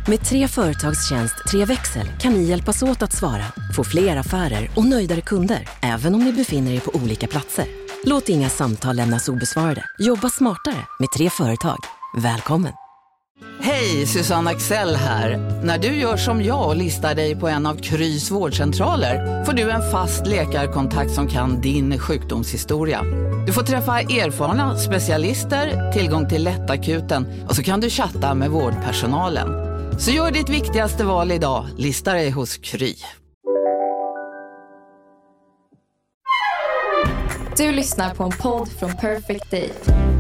Med 3 företagstjänst, 3 växel kan ni hjälpas åt att svara, få fler affärer och nöjdare kunder, även om ni befinner er på olika platser. Låt inga samtal lämnas obesvarade. Jobba smartare med 3 företag. Välkommen! Hej, Susanne Axel här. När du gör som jag och listar dig på en av Krys vårdcentraler får du en fast läkarkontakt som kan din sjukdomshistoria. Du får träffa erfarna specialister, tillgång till lättakuten och så kan du chatta med vårdpersonalen. Så gör ditt viktigaste val idag, lista dig hos Kry. Du lyssnar på en podd från Perfect Day.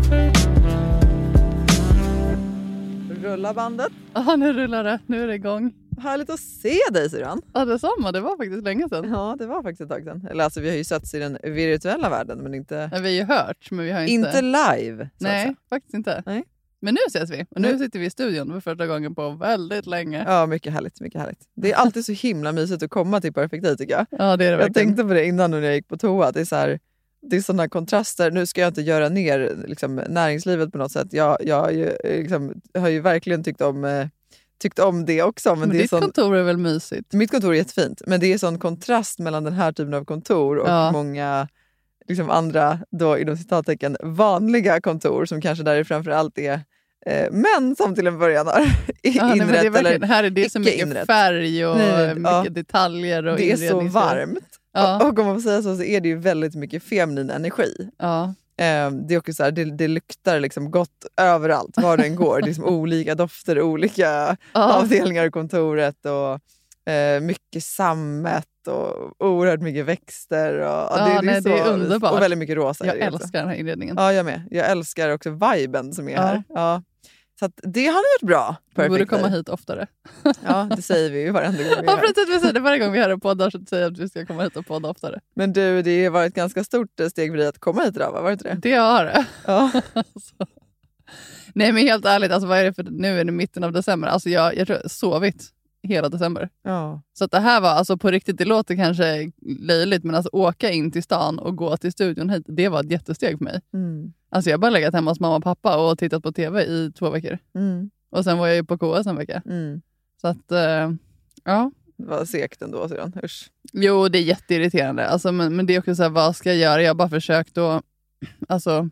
Rullar bandet. Ja, nu rullar det. Nu är det igång. Härligt att se dig, Syran. Ja, detsamma. Det var faktiskt länge sedan. Ja, det var faktiskt ett tag sedan. Eller alltså, vi har ju setts i den virtuella världen, men inte... Ja, vi har ju hört, men vi har inte live. Nej, faktiskt inte. Nej. Men nu ses vi. Och nu sitter vi i studion för första gången på väldigt länge. Ja, mycket härligt, mycket härligt. Det är alltid så himla mysigt att komma till Perfect Day, tycker jag. Ja, det är det verkligen. Jag tänkte på det innan när jag gick på toa. Det är så här... Det är sådana kontraster. Nu ska jag inte göra ner liksom, näringslivet på något sätt. Jag har ju verkligen tyckt om det också. Men det ditt kontor är väl mysigt? Mitt kontor är jättefint. Men det är sån kontrast mellan den här typen av kontor och många liksom, andra, då inom citattecken, vanliga kontor som kanske där framförallt är män som till en början har inrätt eller här är det så mycket inrätt. Färg och mycket detaljer och det är så varmt. Ja. Och om man får säga så är det ju väldigt mycket feminin energi. Ja. Det är också så här, det luktar liksom gott överallt var den går. Det är liksom olika dofter, olika avdelningar i kontoret och mycket sammet och oerhört mycket växter. Och, det är underbart. Och väldigt mycket rosa. Jag älskar den här inredningen. Ja, jag med. Jag älskar också viben som är här. Ja. Så att det har ni gjort bra. Du borde komma hit oftare. Ja, det säger vi ju varenda gång vi ja, precis, vi säger det varje gång vi har en podd så säger att vi ska komma hit och podda oftare. Men du, det har varit ett ganska stort steg för dig att komma hit idag, va? Var det inte det? Det har det. Ja. Alltså. Nej, men helt ärligt, alltså, vad är det för, nu är det mitten av december. Alltså jag tror jag sovit hela december. Ja. Så att det här var, alltså på riktigt, det låter kanske löjligt, men alltså åka in till stan och gå till studion hit, det var ett jättesteg för mig. Mm. Alltså jag har bara legat hemma hos mamma och pappa och tittat på tv i 2 veckor. Mm. Och sen var jag ju på KS en vecka. Mm. Så att, ja. Det var segt ändå, Syran. Usch. Jo, det är jätteirriterande. Alltså, men det är också så här, vad ska jag göra? Jag har bara försökt att, alltså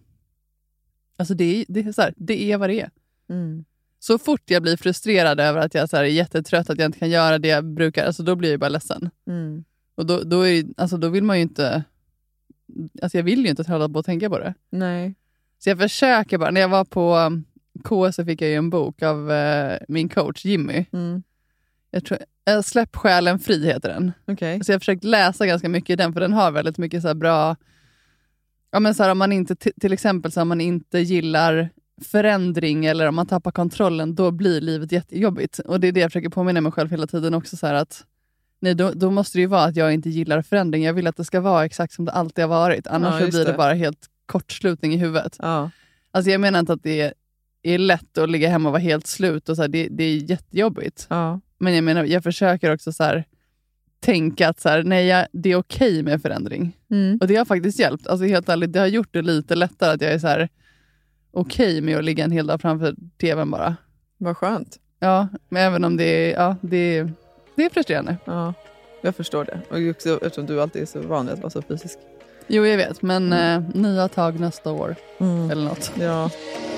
det är så här, det är vad det är. Mm. Så fort jag blir frustrerad över att jag så här, är jättetrött, att jag inte kan göra det jag brukar, alltså då blir jag bara ledsen. Mm. Och då vill man ju inte, alltså jag vill ju inte hålla på att tänka på det. Nej. Så jag försöker bara, när jag var på KS så fick jag ju en bok av min coach Jimmy. Mm. Jag tror, Släpp själen fri heter den. Okay. Så jag har försökt läsa ganska mycket i den, för den har väldigt mycket så här bra, ja men så här, om man inte, till exempel så om man inte gillar förändring eller om man tappar kontrollen, då blir livet jättejobbigt. Och det är det jag försöker påminna mig själv hela tiden också, så här att nej, då måste det ju vara att jag inte gillar förändring. Jag vill att det ska vara exakt som det alltid har varit. Annars så blir det bara helt kortslutning i huvudet. Ja. Alltså jag menar inte att det är lätt att ligga hemma och vara helt slut och så här, det är jättejobbigt. Ja. Men jag menar, jag försöker också så här tänka att så här, nej, det är okej med förändring. Mm. Och det har faktiskt hjälpt. Alltså helt ärligt, det har gjort det lite lättare att jag är så här okej med att ligga en hel dag framför tvn bara. Vad skönt. Ja, men även om det är frustrerande. Ja, jag förstår det. Och också, eftersom du alltid är så vanlig att vara så fysisk. Jo, jag vet. Men nya tag nästa år. Eller något. Ja.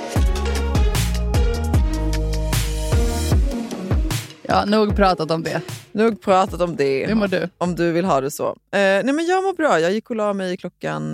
Ja, nog pratat om det. Nog pratat om det. Hur mår du? Om du vill ha det så. Nej, men jag mår bra. Jag gick och la mig klockan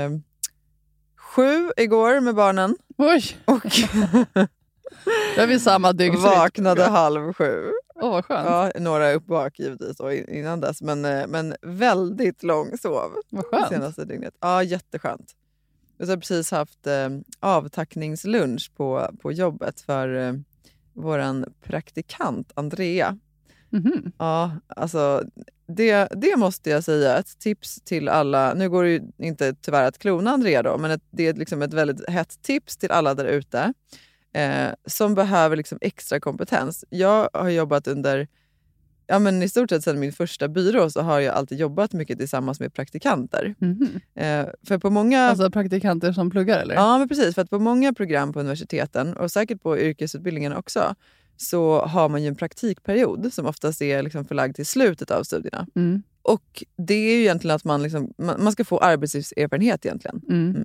7 igår med barnen. Oj! Och då är vi samma dygn. vaknade 6:30. Vad skönt. Ja, några uppvak givetvis innan dess. Men väldigt lång sov. Vad skönt. Senaste dygnet. Ja, jätteskönt. Jag har precis haft avtackningslunch på jobbet för våran praktikant Andrea. Mm-hmm. Ja, alltså det måste jag säga. Ett tips till alla. Nu går det ju inte tyvärr att klona Andrea då, men det är liksom ett väldigt hett tips till alla där ute som behöver liksom extra kompetens. Jag har jobbat under, ja men i stort sett sedan min första byrå så har jag alltid jobbat mycket tillsammans med praktikanter. Mm-hmm. För på många... Alltså praktikanter som pluggar eller? Ja, men precis. För att på många program på universiteten och säkert på yrkesutbildningen också så har man ju en praktikperiod som oftast är liksom förlagd till slutet av studierna. Och det är ju egentligen att man ska få arbetslivserfarenhet egentligen.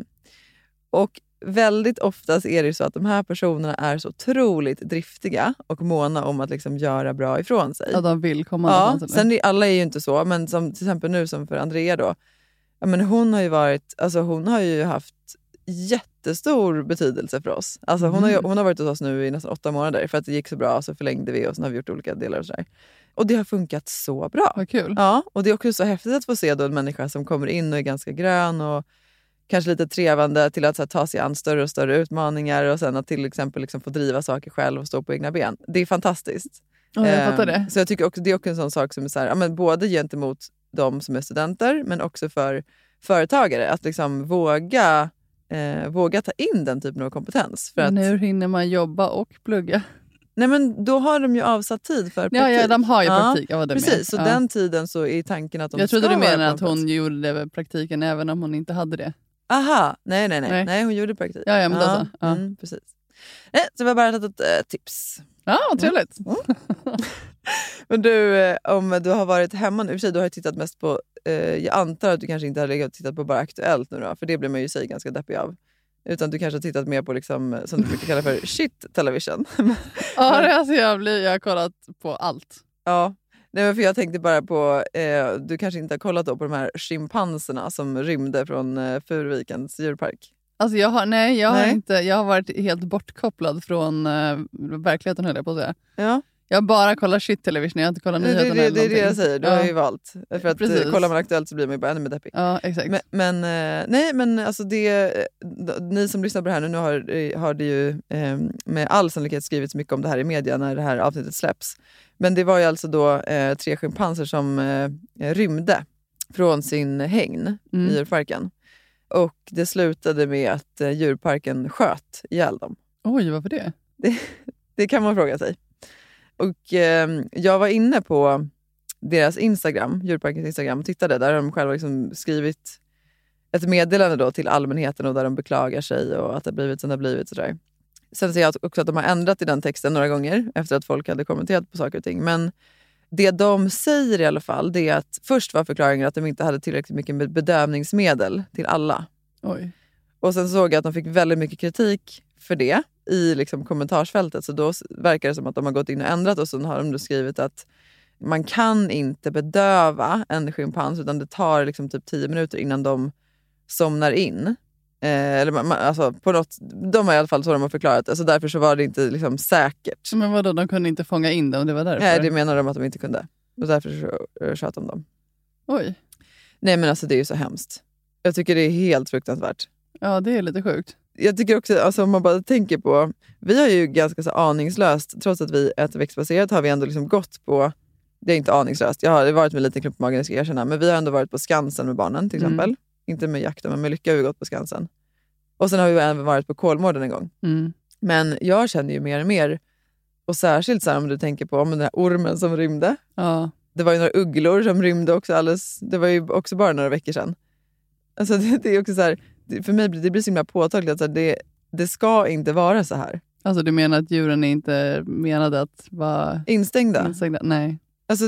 Och väldigt oftast är det ju så att de här personerna är så otroligt driftiga och måna om att liksom göra bra ifrån sig. Ja, de vill komma någonstans. Sen alla är ju inte så, men som till exempel nu som för Andrea då. Ja, men hon har ju haft jättestor betydelse för oss. Alltså hon har varit hos oss nu i nästan 8 månader för att det gick så bra, så förlängde vi och sen har vi gjort olika delar och sådär. Och det har funkat så bra. Vad kul. Ja, och det är också så häftigt att få se då en människa som kommer in och är ganska grön och kanske lite trevande till att så här, ta sig an större och större utmaningar och sen att till exempel liksom, få driva saker själv och stå på egna ben. Det är fantastiskt. Ja, jag fattar det. Så jag tycker också det är också en sån sak som är så här, ja, men både gentemot de som är studenter men också för företagare att liksom våga ta in den typen av kompetens. För men att, hur hinner man jobba och plugga? nej men då har de ju avsatt tid för praktik. Ja, de har ju praktik. Ja, precis, så den tiden så är tanken att de jag trodde ska du menade att vara hon gjorde praktiken även om hon inte hade det. Aha, nej, hon gjorde praktik. Ja, men då så. Ja. Precis. Nej, så vi har bara ett tips. Ja, vad trevligt. Men du, om du har varit hemma nu, i och för sig, du har ju tittat mest på, jag antar att du kanske inte har legat och tittat på bara Aktuellt nu då, för det blir man ju sig ganska deppig av. Utan du kanske har tittat mer på, liksom, som du brukar kalla för shit television. Ja, alltså jag har kollat på allt. Ja, nej, men för jag tänkte bara på, du kanske inte har kollat då på de här schimpanserna som rymde från Furuvikens djurpark. Alltså jag har varit helt bortkopplad från verkligheten, höll jag på att säga. Ja. Jag har bara kollat shit television, jag har inte kollat nyheterna eller Det är det jag säger, du har ju valt. För att kollar man Aktuellt så blir man ju bara ännu mer deppig. Ja, exakt. Men alltså ni som lyssnar på det här nu har det ju med all sannolikhet skrivits mycket om det här i media när det här avsnittet släpps. Men det var ju alltså då 3 schimpanser som rymde från sin hägn i djurparken. Och det slutade med att djurparken sköt ihjäl dem. Oj, varför det? Det kan man fråga sig. Och jag var inne på deras Instagram, djurparkens Instagram, och tittade. Där har de själva liksom skrivit ett meddelande då till allmänheten och där de beklagar sig och att det har blivit som det har blivit. Sådär. Sen ser jag också att de har ändrat i den texten några gånger efter att folk hade kommenterat på saker och ting. Men det de säger i alla fall, det är att först var förklaringen att de inte hade tillräckligt mycket bedövningsmedel till alla. Oj. Och sen såg jag att de fick väldigt mycket kritik för det i liksom kommentarsfältet. Så då verkar det som att de har gått in och ändrat och så har de då skrivit att man kan inte bedöva en schimpans utan det tar liksom typ 10 minuter innan de somnar in. Alltså på något, de har i alla fall så de har förklarat. Alltså därför så var det inte liksom säkert. Men vadå, de kunde inte fånga in dem, det var därför? Nej, det menar de att de inte kunde. Och därför så sköt de dem. Oj. Nej men alltså det är ju så hemskt. Jag tycker det är helt fruktansvärt. Ja, det är lite sjukt. Jag tycker också, alltså om man bara tänker på, vi har ju ganska så aningslöst, trots att vi äter växtbaserat har vi ändå liksom gått på, det är inte aningslöst, jag har varit med lite klump på magen, ska jag erkänna, men vi har ändå varit på Skansen med barnen till exempel. Inte med jakten, men med Lycka har vi gått på Skansen. Och sen har vi även varit på Kolmården en gång. Men jag känner ju mer och mer, och särskilt så här, om du tänker på om den här ormen som rymde. Ja. Det var ju några ugglor som rymde också alldeles, det var ju också bara några veckor sedan. Alltså det är också så här, för mig det blir så himla påtagligt att det ska inte vara så här. Alltså du menar att djuren är inte menade att vara instängda? Nej. Alltså,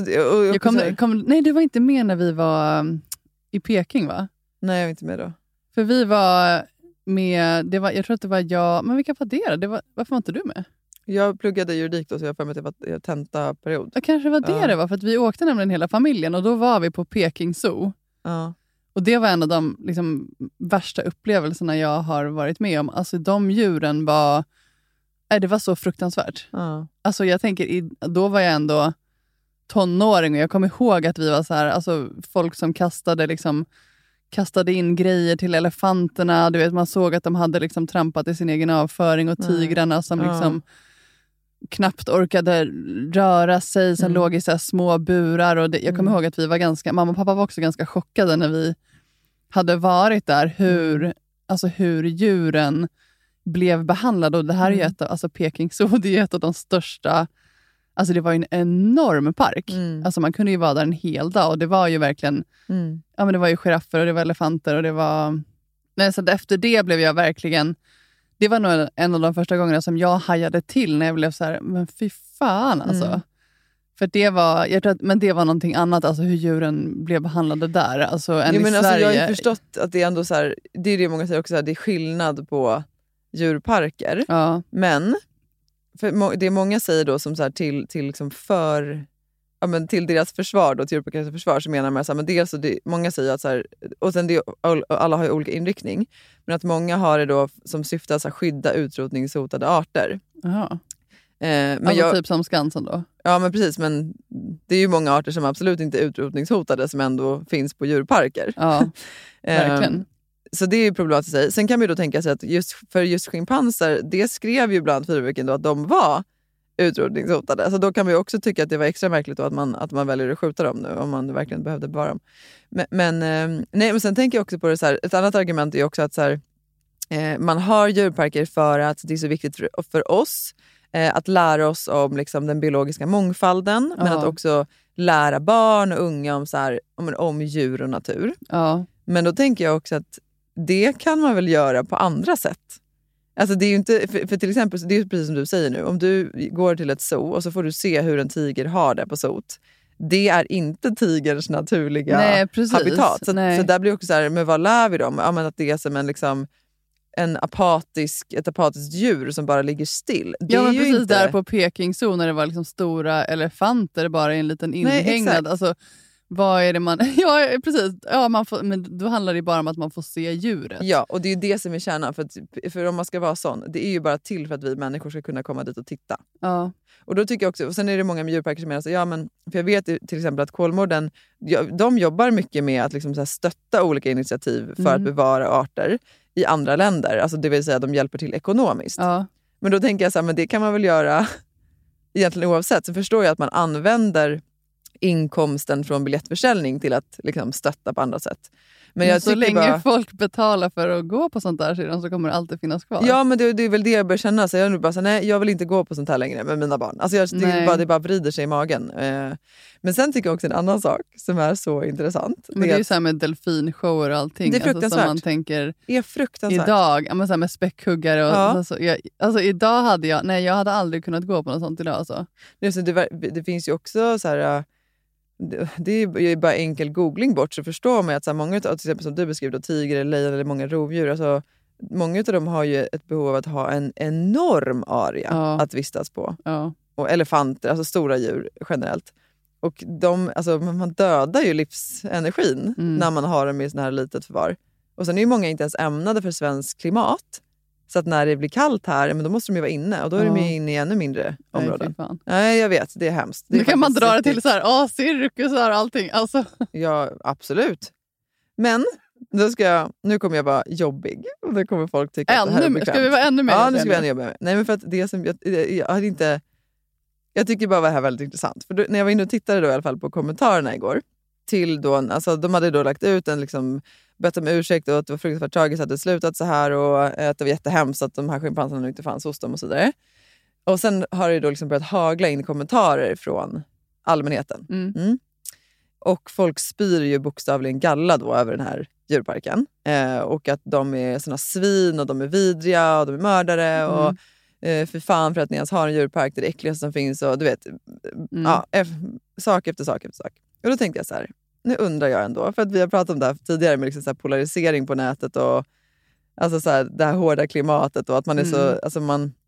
nej, du var inte med när vi var i Peking, va? Nej, jag var inte med då. För vi var med, jag tror att det var jag, men vilka var det? Varför var inte du med? Jag pluggade juridik då, så jag för mig att det var tentaperiod. Det kanske var det var, för att vi åkte nämligen hela familjen och då var vi på Peking Zoo. Ja. Och det var en av de liksom, värsta upplevelserna jag har varit med om. Alltså de djuren var, det var så fruktansvärt. Ja. Alltså jag tänker, då var jag ändå tonåring och jag kommer ihåg att vi var så här, alltså folk som kastade in grejer till elefanterna. Du vet, man såg att de hade liksom trampat i sin egen avföring och tigrarna som liksom knappt orkade röra sig, som låg i så här små burar. Och jag kommer ihåg att vi var mamma och pappa var också ganska chockade när vi hade varit där, hur djuren blev behandlade. Och det här är ju alltså Peking Zoo, det är ett av de största, alltså det var ju en enorm park. Alltså man kunde ju vara där en hel dag och det var ju verkligen, men det var ju giraffer och det var elefanter och det var, så efter det blev jag verkligen Det var nog en av de första gångerna som jag hajade till när jag blev så här, men fy fan alltså. För det var, jag tror att, men det var någonting annat, alltså hur djuren blev behandlade där. Alltså, än i Sverige. Alltså, jag har ju förstått att det är ändå så här, det är det många säger också, här, det är skillnad på djurparker. Ja. Men för det många säger då som så här, till liksom till deras försvar då, till djurparkernas försvar, så menar man så här, men dels så många säger att så här, och sen alla har ju olika inriktning, men att många har det då som syfte att så här, skydda utrotningshotade arter. Jaha. Men alltså typ som Skansen då? Ja men precis, men det är ju många arter som absolut inte är utrotningshotade som ändå finns på djurparker. Ja, verkligen. Så det är ju problematiskt i sig. Sen kan vi då tänka sig att just schimpanser, det skrev ju bland Fyrviken då att de var utrotningshotade. Så då kan vi också tycka att det var extra märkligt då att man väljer att skjuta dem nu om man verkligen behövde bevara dem. Men sen tänker jag också på det så här, ett annat argument är också att så här, man har djurparker för att det är så viktigt för oss att lära oss om liksom, den biologiska mångfalden, men att också lära barn och unga om, så här, om djur och natur. Ja. Men då tänker jag också att det kan man väl göra på andra sätt. Alltså det är ju inte, för till exempel, det är precis som du säger nu, om du går till ett zoo och så får du se hur en tiger har det på zoot. Det är inte tigerns naturliga habitat. Så där blir också så här, men vad lär vi dem? Ja, men att det är som en liksom ett apatiskt djur som bara ligger still. Det är men ju precis inte där på Peking Zoo när det var liksom stora elefanter bara i en liten inhägnad. Alltså, vad är det man... Ja, precis. Ja, men då handlar det bara om att man får se djuret. Ja, och det är ju det som är kärnan. För om man ska vara sån, det är ju bara till för att vi människor ska kunna komma dit och titta. Ja. Och då tycker jag också, och sen är det många djurparker som menar så, ja men, för jag vet till exempel att Kolmården, de jobbar mycket med att liksom så här stötta olika initiativ för att bevara arter i andra länder. Alltså det vill säga de hjälper till ekonomiskt. Ja. Men då tänker jag så här, men det kan man väl göra egentligen oavsett. Så förstår jag att man använder inkomsten från biljettförsäljning till att liksom stötta på andra sätt. Men så länge folk betalar för att gå på sånt där sedan så kommer det alltid finnas kvar. Ja, men det är väl det jag börjar känna. Så jag är nu bara så, nej, jag vill inte gå på sånt här längre med mina barn. Alltså det bara vrider sig i magen. Men sen tycker jag också en annan sak som är så intressant. Men det är ju så här med delfinshower och allting. Det är fruktansvärt. Alltså, som man tänker det är fruktansvärt. Idag, så här med späckhuggare och idag hade jag hade aldrig kunnat gå på något sånt idag. Alltså. Det finns ju också så här... Det är ju bara enkel googling bort, så förstår man att så här, många av, till exempel som du beskriver, tiger, lejon eller många rovdjur, alltså, många av dem har ju ett behov av att ha en enorm area att vistas på. Ja. Och elefanter, alltså stora djur generellt. Och man dödar ju livsenergin när man har dem i sån här litet förvar. Och sen är ju många inte ens ämnade för svensk klimat. Så att när det blir kallt här, men då måste de ju vara inne. Och då är de ju inne i ännu mindre områden. Nej, jag vet. Det är hemskt. Nu kan man dra det till så här, cirkusar och allting. Alltså. Ja, absolut. Men nu kommer jag vara jobbig. Och då kommer folk tycka att det här är bekvämt. Ska vi vara ännu mer? Ja, nu ska vi ännu jobbigare. Nej, men för att det som jag tycker bara det här väldigt intressant. För när jag var inne och tittade då i alla fall på kommentarerna igår. Till då, alltså de hade då lagt ut en liksom... bett om ursäkt och att det var fruktansvärt tragiskt att det slutat så här och att det var jättehemskt att de här schimpanserna inte fanns hos dem och så vidare. Och sen har det då liksom börjat hagla in kommentarer från allmänheten. Och folk spyr ju bokstavligen galla då över den här djurparken. Och att de är såna svin och de är vidriga och de är mördare och för fan för att ni ens har en djurpark, det är det äckligaste som finns och du vet, sak efter sak efter sak. Och då tänkte jag så här, nu undrar jag ändå, för att vi har pratat om det här tidigare med liksom så här polarisering på nätet och alltså så här, det här hårda klimatet och att man är så, alltså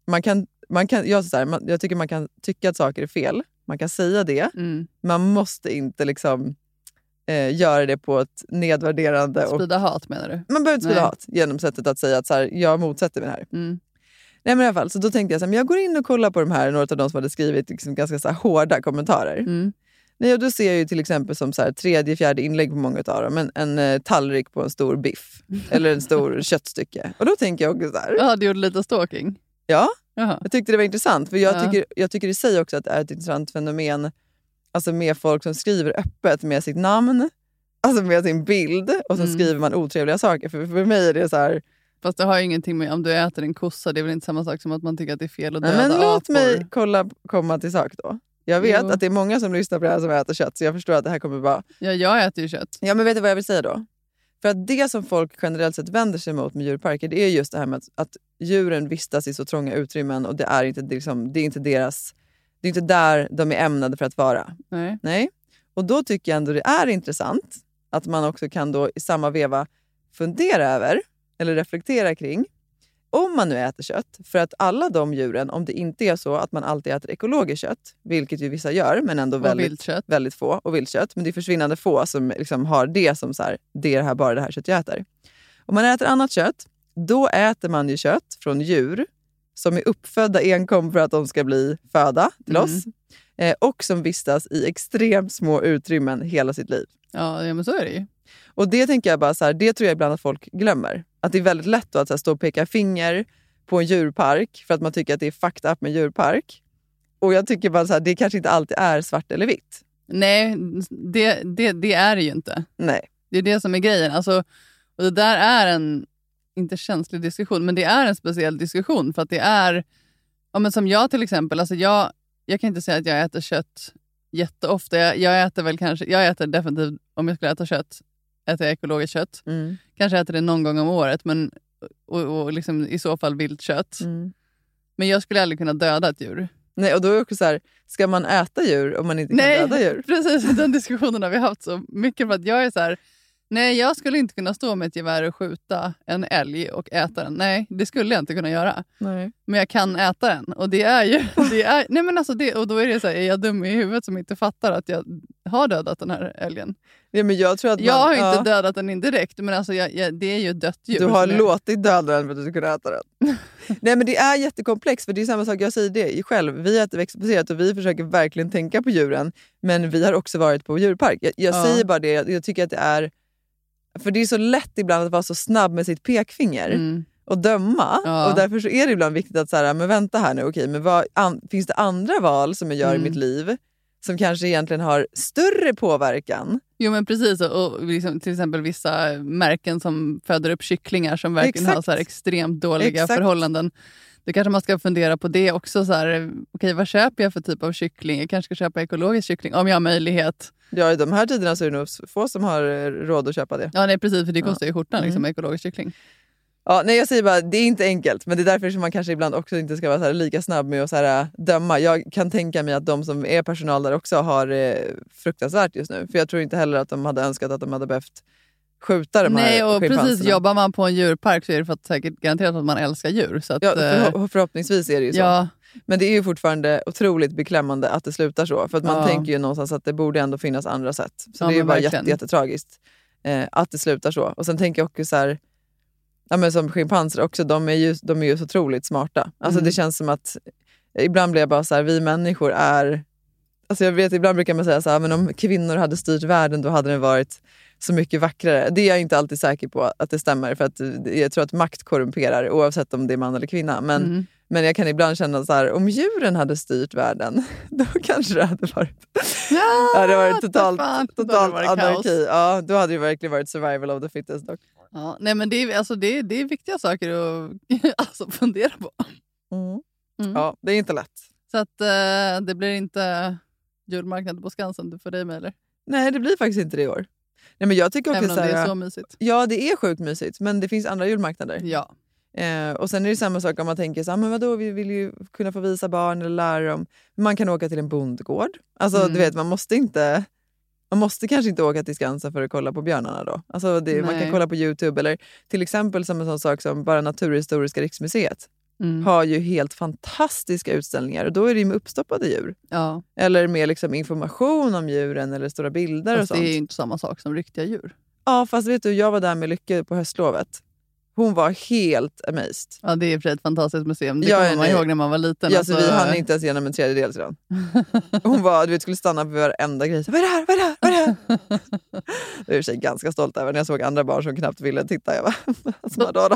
jag tycker man kan tycka att saker är fel. Man kan säga det. Man måste inte liksom göra det på ett nedvärderande. Sprida hat menar du? Man behöver inte sprida hat genom sättet att säga att så här, jag motsätter mig det här. Nej, men i alla fall, så då tänkte jag så här, men jag går in och kollar på de här, några av de som hade skrivit liksom ganska så här hårda kommentarer. Nej, och då ser jag ju till exempel som så här, 3:e, 4:e inlägg på många av dem. En tallrik på en stor biff. Eller en stor köttstycke. Och då tänker jag också så här. Ja, du gjorde lite stalking. Ja, jag tyckte det var intressant. För jag tycker i sig också att det är ett intressant fenomen. Alltså med folk som skriver öppet med sitt namn. Alltså med sin bild. Och så skriver man otrevliga saker. För mig är det så här... Fast det har ju ingenting med om du äter en kossa. Det är väl inte samma sak som att man tycker att det är fel att döda apor. Men låt mig komma till sak då. Jag vet att det är många som lyssnar på det här som äter kött. Så jag förstår att det här kommer bara... Ja, jag äter ju kött. Ja, men vet du vad jag vill säga då? För att det som folk generellt sett vänder sig mot med djurparker, det är just det här med att djuren vistas i så trånga utrymmen och det är inte deras, det är inte där de är ämnade för att vara. Nej. Och då tycker jag ändå det är intressant att man också kan då i samma veva fundera över eller reflektera kring om man nu äter kött, för att alla de djuren, om det inte är så att man alltid äter ekologiskt kött, vilket ju vissa gör, men ändå väldigt få, och viltkött, men det är försvinnande få som liksom har det som så här, det är bara det här kött jag äter. Om man äter annat kött, då äter man ju kött från djur som är uppfödda enkom för att de ska bli föda till oss, och som vistas i extremt små utrymmen hela sitt liv. Ja, men så är det ju. Och det tänker jag bara så här, det tror jag ibland att folk glömmer. Att det är väldigt lätt att så här, stå och peka finger på en djurpark för att man tycker att det är fucked up med djurpark. Och jag tycker bara så här, det kanske inte alltid är svart eller vitt. Nej, det är det ju inte. Nej. Det är det som är grejen. Alltså, och det där är en, inte känslig diskussion, men det är en speciell diskussion. För att det är, ja, men som jag till exempel, alltså jag kan inte säga att jag äter kött jätteofta. Jag äter definitivt, om jag skulle äta kött, äter jag ekologiskt kött. Kanske äter det någon gång om året, men och liksom i så fall vilt kött. Men jag skulle aldrig kunna döda ett djur. Nej, och då är det också så här, ska man äta djur om man inte kan döda djur? Precis, den diskussionen har vi haft så mycket, för att jag är så här, nej, jag skulle inte kunna stå med ett gevär och skjuta en älg och äta den. Nej, det skulle jag inte kunna göra. Nej. Men jag kan äta den. Och det är ju... nej, men alltså och då är det så här, är jag dum i huvudet som inte fattar att jag har dödat den här älgen? Ja, men jag tror att jag har inte dödat den indirekt, men alltså det är ju ett dött djur. Du har låtit döda den för att du ska kunna äta den. Nej, men det är jättekomplext, för det är samma sak, jag säger det själv. Vi äter växtbaserat och vi försöker verkligen tänka på djuren. Men vi har också varit på djurpark. Jag säger bara det, jag tycker att det är... För det är så lätt ibland att vara så snabb med sitt pekfinger och döma. Ja. Och därför så är det ibland viktigt att så här, men vänta här nu, okej, men finns det andra val som jag gör i mitt liv som kanske egentligen har större påverkan? Jo, men precis. Och liksom, till exempel vissa märken som föder upp kycklingar som verkligen har så här extremt dåliga förhållanden. Då kanske man ska fundera på det också. Så här, okej, vad köper jag för typ av kyckling? Jag kanske ska köpa ekologisk kyckling om jag har möjlighet. Ja, i de här tiderna så är det nog få som har råd att köpa det. Ja, nej, precis, för det kostar ju skjortan liksom, ekologisk kyckling. Ja, nej, jag säger bara, det är inte enkelt, men det är därför som man kanske ibland också inte ska vara så här lika snabb med att så här, döma. Jag kan tänka mig att de som är personal där också har fruktansvärt just nu. För jag tror inte heller att de hade önskat att de hade behövt skjuta de här schimpanserna. Nej, och precis, jobbar man på en djurpark så är det för att säkert garanterat att man älskar djur. Så att, förhoppningsvis är det ju så. Ja. Men det är ju fortfarande otroligt beklämmande att det slutar så. För att man tänker ju någonstans att det borde ändå finnas andra sätt. Så det är ju bara jättetragiskt att det slutar så. Och sen tänker jag också så här, ja, men som schimpanser också, de är ju så otroligt smarta. Alltså det känns som att ibland blir jag bara så här, vi människor är... Alltså jag vet, ibland brukar man säga så här, men om kvinnor hade styrt världen då hade den varit så mycket vackrare. Det är jag inte alltid säker på att det stämmer, för att jag tror att makt korrumperar oavsett om det är man eller kvinna. Men jag kan ibland känna så här, om djuren hade styrt världen, då kanske det hade varit, hade varit totalt anarki. Ja, då hade det verkligen varit survival of the fittest dock. Ja, nej, men det är viktiga saker att fundera på. Ja, det är inte lätt. Så att det blir inte julmarknad på Skansen för dig med, eller? Nej, det blir faktiskt inte det i år. Nej, men jag tycker också även om det är så mysigt. Ja, det är sjukt mysigt, men det finns andra julmarknader. Ja. Och sen är det samma sak om man tänker så här, men vadå, vi vill ju kunna få visa barn eller lära dem. Man kan åka till en bondgård. Alltså du vet, man måste kanske inte åka till Skansen för att kolla på björnarna då. Alltså man kan kolla på YouTube, eller till exempel som en sån sak som bara Naturhistoriska riksmuseet. Har ju helt fantastiska utställningar, och då är det med uppstoppade djur. Ja. Eller med liksom information om djuren eller stora bilder och sånt. Det är ju inte samma sak som riktiga djur. Ja, fast vet du, jag var där med Lycke på höstlovet. Hon var helt amazed. Ja, det är för ett fantastiskt museum. Det kommer man ihåg när man var liten. Ja, alltså, vi hann inte ens igenom en tredjedel sedan. Hon var, du vet, skulle stanna på varenda grej. Vad är det här? Vad är det här? Vad är det här? Jag är i sig ganska stolt över när jag såg andra barn som knappt ville titta. Jag bara, alltså, då.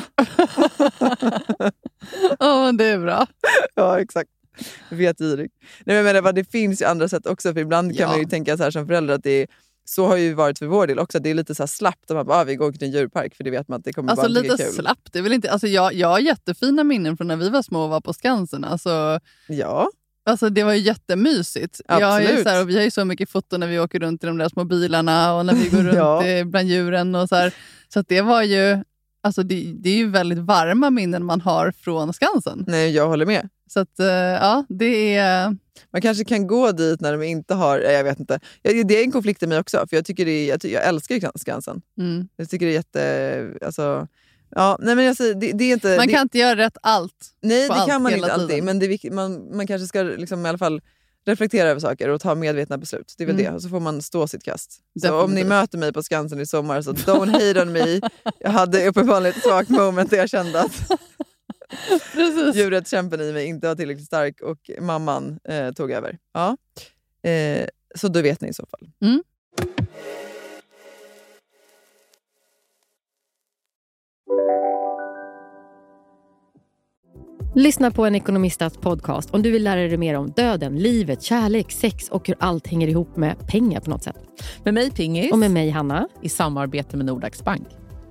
Ja, det är bra. Ja, exakt. Vet girig. Nej, men det finns ju andra sätt också. För ibland kan man ju tänka så här som förälder att det är... Så har ju varit för vår del också. Det är lite så här slappt. Man bara, vi går till en djurpark för det vet man att det kommer alltså, bara bli kul. Alltså lite slappt. Det är väl inte, alltså jag har jättefina minnen från när vi var små och var på Skansen. Alltså, ja. Alltså det var ju jättemysigt. Absolut. Och vi har ju så mycket foton när vi åker runt i de där små bilarna och när vi går runt bland djuren och så här. Så att det var ju, alltså det är ju väldigt varma minnen man har från Skansen. Nej, jag håller med. Så att det är... Man kanske kan gå dit när de inte har, jag vet inte. Det är en konflikt i mig också, för jag tycker jag älskar ju Skansen. Jag tycker det är jätte, ja, nej men det är inte... Man kan inte göra rätt allt. Nej, det kan man inte tiden. alltid. Men det är man kanske ska liksom i alla fall reflektera över saker och ta medvetna beslut. Det är väl det. Och så får man stå sitt kast. Så om ni möter mig på Skansen i sommar, så don't hate on me. Jag hade uppenbarligen ett svagt moment där jag kände att djurrättskämpen i mig inte var tillräckligt stark och mamman tog över. Ja. Så då vet ni i så fall. Lyssna på en ekonomistats podcast om du vill lära dig mer om döden, livet, kärlek, sex och hur allt hänger ihop med pengar på något sätt. Med mig Pingis. Och med mig Hanna. I samarbete med Nordax Bank.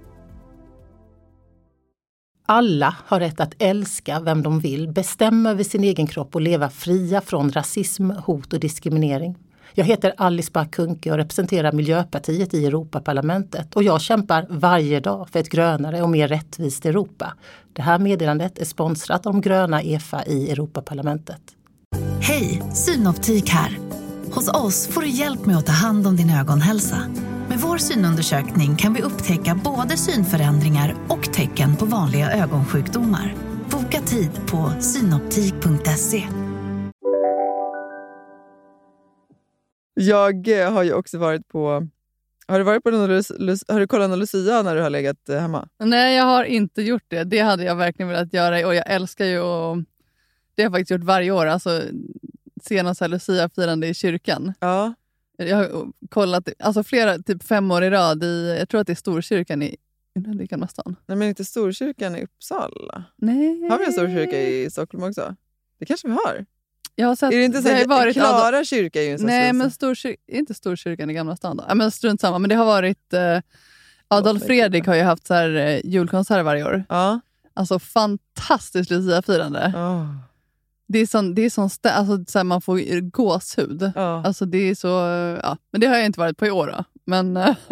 Alla har rätt att älska vem de vill, bestämma över sin egen kropp och leva fria från rasism, hot och diskriminering. Jag heter Alice Bah Kuhnke och representerar Miljöpartiet i Europaparlamentet. Och jag kämpar varje dag för ett grönare och mer rättvist Europa. Det här meddelandet är sponsrat av de gröna EFA i Europaparlamentet. Hej, Synoptik här. Hos oss får du hjälp med att ta hand om din ögonhälsa. Med vår synundersökning kan vi upptäcka både synförändringar och tecken på vanliga ögonsjukdomar. Boka tid på synoptik.se. Jag har ju också varit på... Har du kollat någon Lucia när du har legat hemma? Nej, jag har inte gjort det. Det hade jag verkligen velat göra. Och jag älskar ju att... Det har jag faktiskt gjort varje år. Alltså senast här Lucia-firande i kyrkan. Ja. Jag har kollat flera, typ 5 år i rad i... Jag tror att det är Storkyrkan i Gamla stan. Nej, men inte Storkyrkan i Uppsala? Nej. Har vi en Storkyrka i Stockholm också? Det kanske vi har. Jag har sett, är det inte så att varit Klara kyrka är ju en sån. Nej, men inte Storkyrkan i Gamla stan då. Ja, men strunt samma. Men det har varit Adolf Fredrik har ju haft så här julkonsert varje år. Ja. Alltså fantastiskt Lucia-firande. Det är sån alltså så här, man får gåshud. Alltså det är så men det har jag inte varit på i år då. Men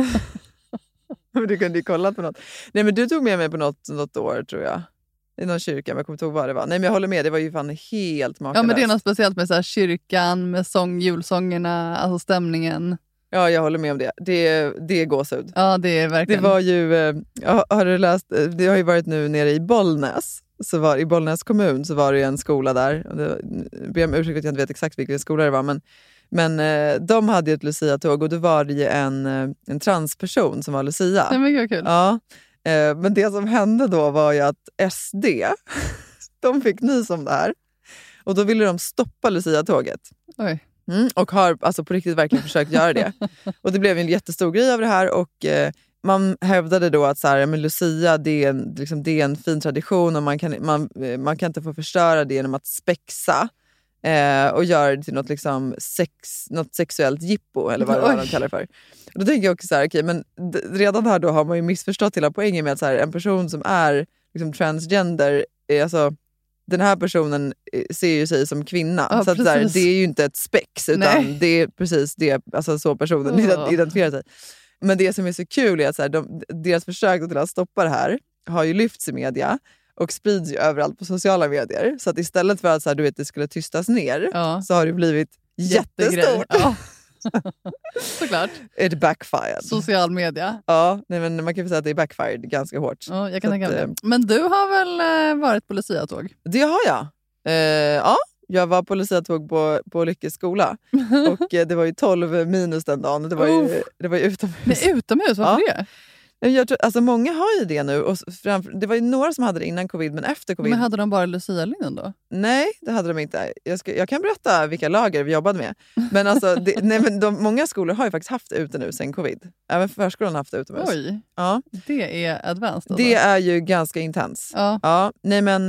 du kunde ju kolla på något. Nej, men du tog med mig på något år tror jag. I någon kyrka, men jag kommer inte ihåg vad det var. Nej, men jag håller med, det var ju fan helt makalöst. Ja, men det är något speciellt med så här, kyrkan, med julsångerna, alltså stämningen. Ja, jag håller med om det. Det är gåshud. Ja, det är verkligen. Det var ju, har du läst, det har ju varit nu nere i Bollnäs. I Bollnäs kommun så var det en skola där. Jag ber om ursäkt att jag inte vet exakt vilken skola det var, men de hade ju ett Lucia-tåg och då var det ju en transperson som var Lucia. Det är mycket kul. Ja. Men det som hände då var ju att SD, de fick nys om det här. Och då ville de stoppa Lucia-tåget. Oj. Och har alltså på riktigt verkligen försökt göra det. Och det blev en jättestor grej av det här. Och man hävdade då att så här, men Lucia det är en fin tradition. Och man kan inte få förstöra det genom att spexa. Och göra det till något sexuellt jippo. Eller vad det var de kallar det för. Och då tänker jag också så här, okej, men redan här då har man ju missförstått hela poängen med att så här, en person som är liksom transgender, alltså den här personen ser ju sig som kvinna. Ja, så att, så här, det är ju inte ett spex, utan det är precis det, alltså så personen identifierar sig. Men det som är så kul är att så här, deras försök till att stoppa det här har ju lyfts i media och sprids ju överallt på sociala medier. Så att istället för att så här, det skulle tystas ner så har det blivit jättestort. Ja. Såklart. It backfired. Social media. Ja, nej, men man kan ju säga att det är backfired ganska hårt. Ja, jag kan tänka mig det. Men du har väl varit på Lucia-tåg? Det har jag. Ja, jag var på Lucia-tåg på Lyckes skola. Och det var ju 12 minus den dagen. Det var ju utomhus. Det är utomhus, varför det? Jag tror, alltså många har ju det nu. Och det var ju några som hade det innan covid, men efter covid... Men hade de bara Lucia-linnen då? Nej, det hade de inte. Jag kan berätta vilka lager vi jobbade med. Men alltså, många skolor har ju faktiskt haft ute nu sen covid. Även förskolan har haft det utomhus. Oj, ja. Det är advanced. Alltså. Det är ju ganska intens. Ja. Nej, men